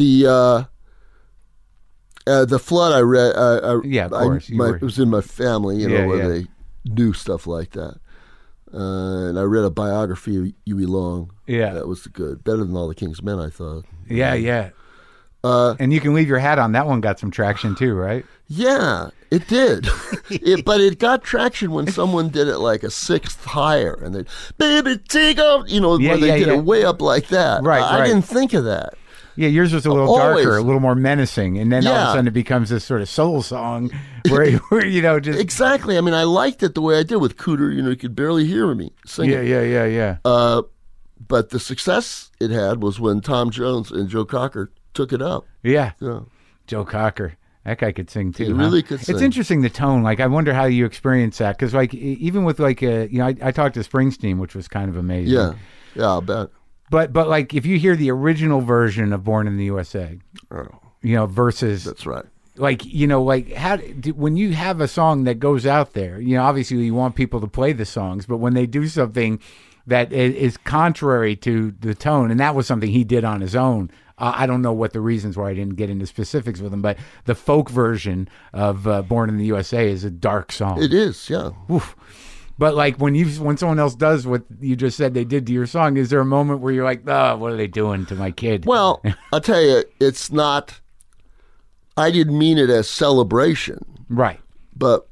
The Flood I read. Of course. It was in my family, where they knew stuff like that. And I read a biography of Huey Long. Yeah. That was good. Better than All the King's Men, I thought. Yeah. And You Can Leave Your Hat On. That one got some traction too, right? Yeah, it did. But it got traction when someone did it like a sixth higher, and they, baby, take off, where they did it way up like that. Right. I didn't think of that. Yeah, yours was a little darker, a little more menacing, and then all of a sudden it becomes this sort of soul song where just exactly. I mean, I liked it the way I did with Cooter. You could barely hear me singing. Yeah. But the success it had was when Tom Jones and Joe Cocker took it up. Yeah. Joe Cocker. That guy could sing too. He really could sing. It's interesting, the tone. Like, I wonder how you experience that, because even with I talked to Springsteen, which was kind of amazing. Yeah, I'll bet. But like, if you hear the original version of Born in the USA, versus that's right. Like, when you have a song that goes out there, obviously you want people to play the songs, but when they do something that is contrary to the tone, and that was something he did on his own. I don't know what the reasons were. I didn't get into specifics with him, but the folk version of Born in the USA is a dark song. It is, yeah. Oof. But like when someone else does what you just said they did to your song, is there a moment where you're like, what are they doing to my kid? Well, I'll tell you, it's not, I didn't mean it as celebration. Right. But,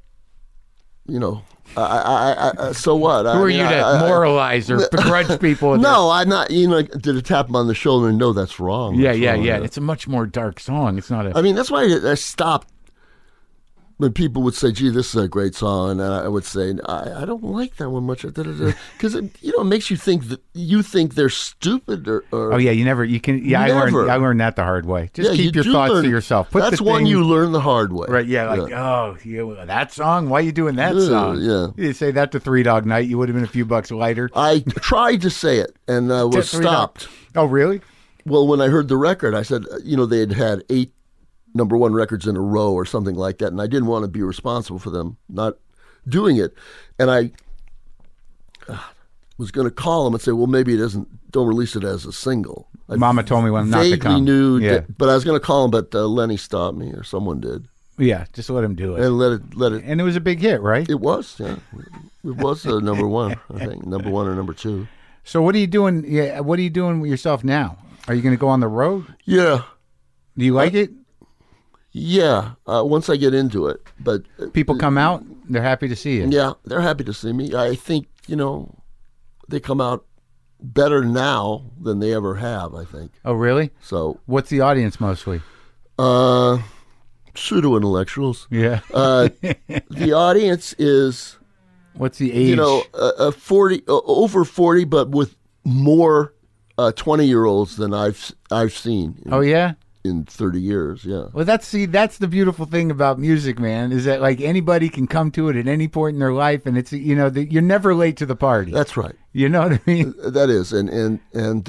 I so what? Who are you to moralize or begrudge people? No, I'm not. Did a tap them on the shoulder and know that's wrong. Yeah. It's a much more dark song. It's not a. I mean, that's why I stopped when people would say, "Gee, this is a great song," and I would say, "I don't like that one much," because it makes you think that you think they're stupid or oh yeah, I learned that the hard way. Just keep your thoughts to yourself. That's one you learn the hard way, right? Yeah, that song. Why are you doing that song? Yeah, you say that to Three Dog Night, you would have been a few bucks lighter. I tried to say it and was stopped. Oh really? Well, when I heard the record, I said, they had 8 number 1 records in a row or something like that, and I didn't want to be responsible for them not doing it. And I was going to call them and say, well, maybe don't release it as a single. Mama told me when not to come. Vaguely knew, but I was going to call him, but Lenny stopped me, or someone did. Yeah, just let him do it. And let it. And it was a big hit, right? It was, yeah. It was number 1, I think, number 1 or number 2. So what are you doing? Yeah, what are you doing with yourself now? Are you going to go on the road? Yeah. Do you like it? Yeah, once I get into it. But people come out, they're happy to see you. Yeah, they're happy to see me. I think, they come out better now than they ever have, I think. Oh, really? So what's the audience mostly? Pseudo-intellectuals. Yeah. The audience is... What's the age? 40, over 40, but with more 20-year-olds than I've seen. Oh, yeah? In 30 years, yeah. Well, that's the beautiful thing about music, man, is that like anybody can come to it at any point in their life, and it's you're never late to the party. That's right. You know what I mean? That is, and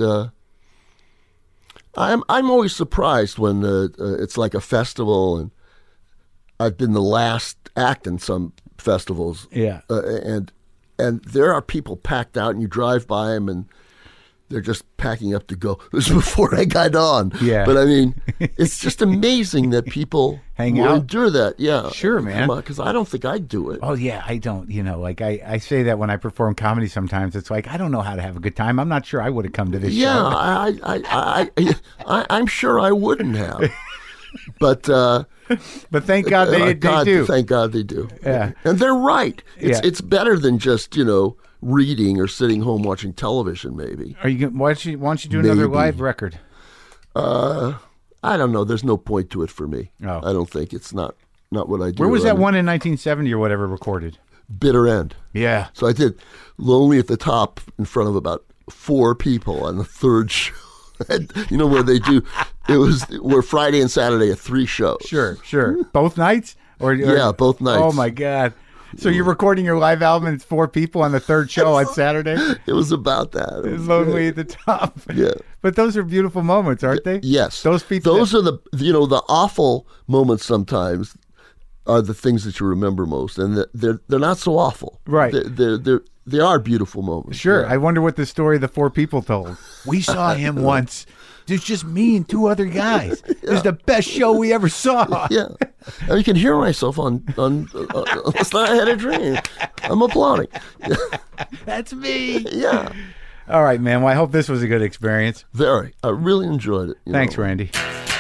I'm always surprised when it's like a festival, and I've been the last act in some festivals. Yeah, and there are people packed out, and you drive by them, and they're just packing up to go. This was before I got on. Yeah. But I mean, it's just amazing that people hang out, endure that. Yeah. Sure, man. Because I don't think I'd do it. Oh, yeah, I don't. Like I say that when I perform comedy sometimes. It's like, I don't know how to have a good time. I'm not sure I would have come to this show. Yeah, I'm sure I wouldn't have. But thank God they do. Thank God they do. Yeah. And they're right. It's better than just, reading or sitting home watching television, maybe. Are you? Why don't you do another live record? I don't know. There's no point to it for me. Oh. I don't think it's not what I do. Where was that one in 1970 or whatever recorded? Bitter End. Yeah. So I did Lonely at the Top in front of about 4 people on the 3rd show. Where they do, we're Friday and Saturday at 3 shows. Sure. Both nights? Yeah, both nights. Oh my God. So you're recording your live album and it's 4 people on the 3rd show on Saturday? It was about that. It was Lonely at the Top. Yeah. But those are beautiful moments, aren't they? Yes. Those people. Those are the awful moments sometimes are the things that you remember most, and they're not so awful. Right. They are beautiful moments. Sure. Yeah. I wonder what the story the 4 people told. We saw him once. There's just me and 2 other guys. It was the best show we ever saw. Yeah. And you can hear myself on Last Night I Had a Dream. I'm applauding. That's me. Yeah. All right, man. Well, I hope this was a good experience. Very. I really enjoyed it. Thanks, Randy.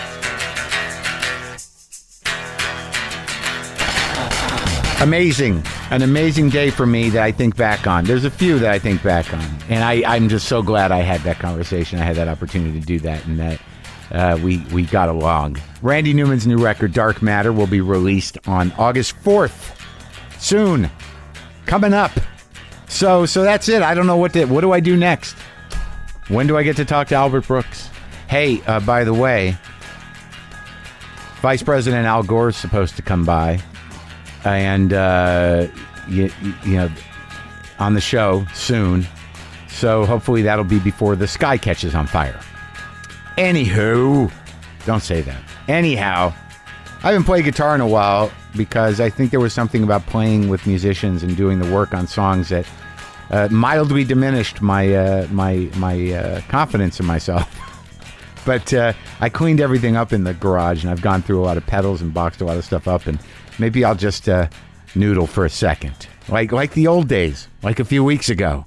Amazing. An amazing day for me that I think back on. There's a few that I think back on. And I'm just so glad I had that conversation. I had that opportunity to do that, and that we got along. Randy Newman's new record, Dark Matter, will be released on August 4th. Soon. Coming up. So that's it. I don't know what do I do next? When do I get to talk to Albert Brooks? Hey, by the way, Vice President Al Gore is supposed to come by. And, on the show soon. So hopefully that'll be before the sky catches on fire. Anywho, don't say that. Anyhow, I haven't played guitar in a while because I think there was something about playing with musicians and doing the work on songs that mildly diminished my confidence in myself. But I cleaned everything up in the garage, and I've gone through a lot of pedals and boxed a lot of stuff up, and maybe I'll just noodle for a second, like the old days, like a few weeks ago.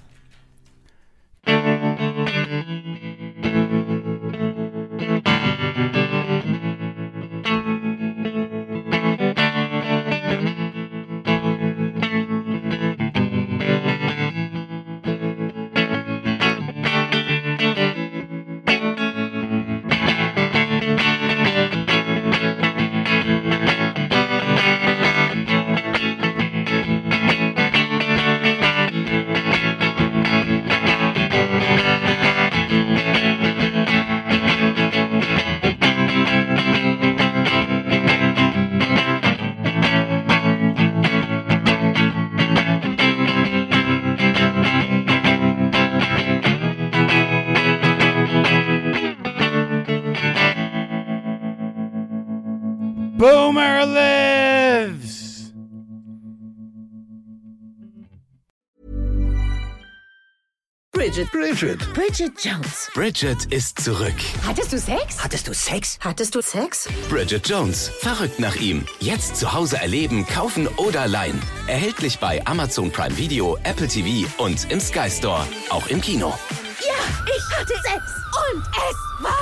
Boomer lives! Bridget Jones. Bridget ist zurück. Hattest du Sex? Hattest du Sex? Bridget Jones, verrückt nach ihm. Jetzt zu Hause erleben, kaufen oder leihen. Erhältlich bei Amazon Prime Video, Apple TV und im Sky Store. Auch im Kino. Ja, ich hatte Sex. Und es war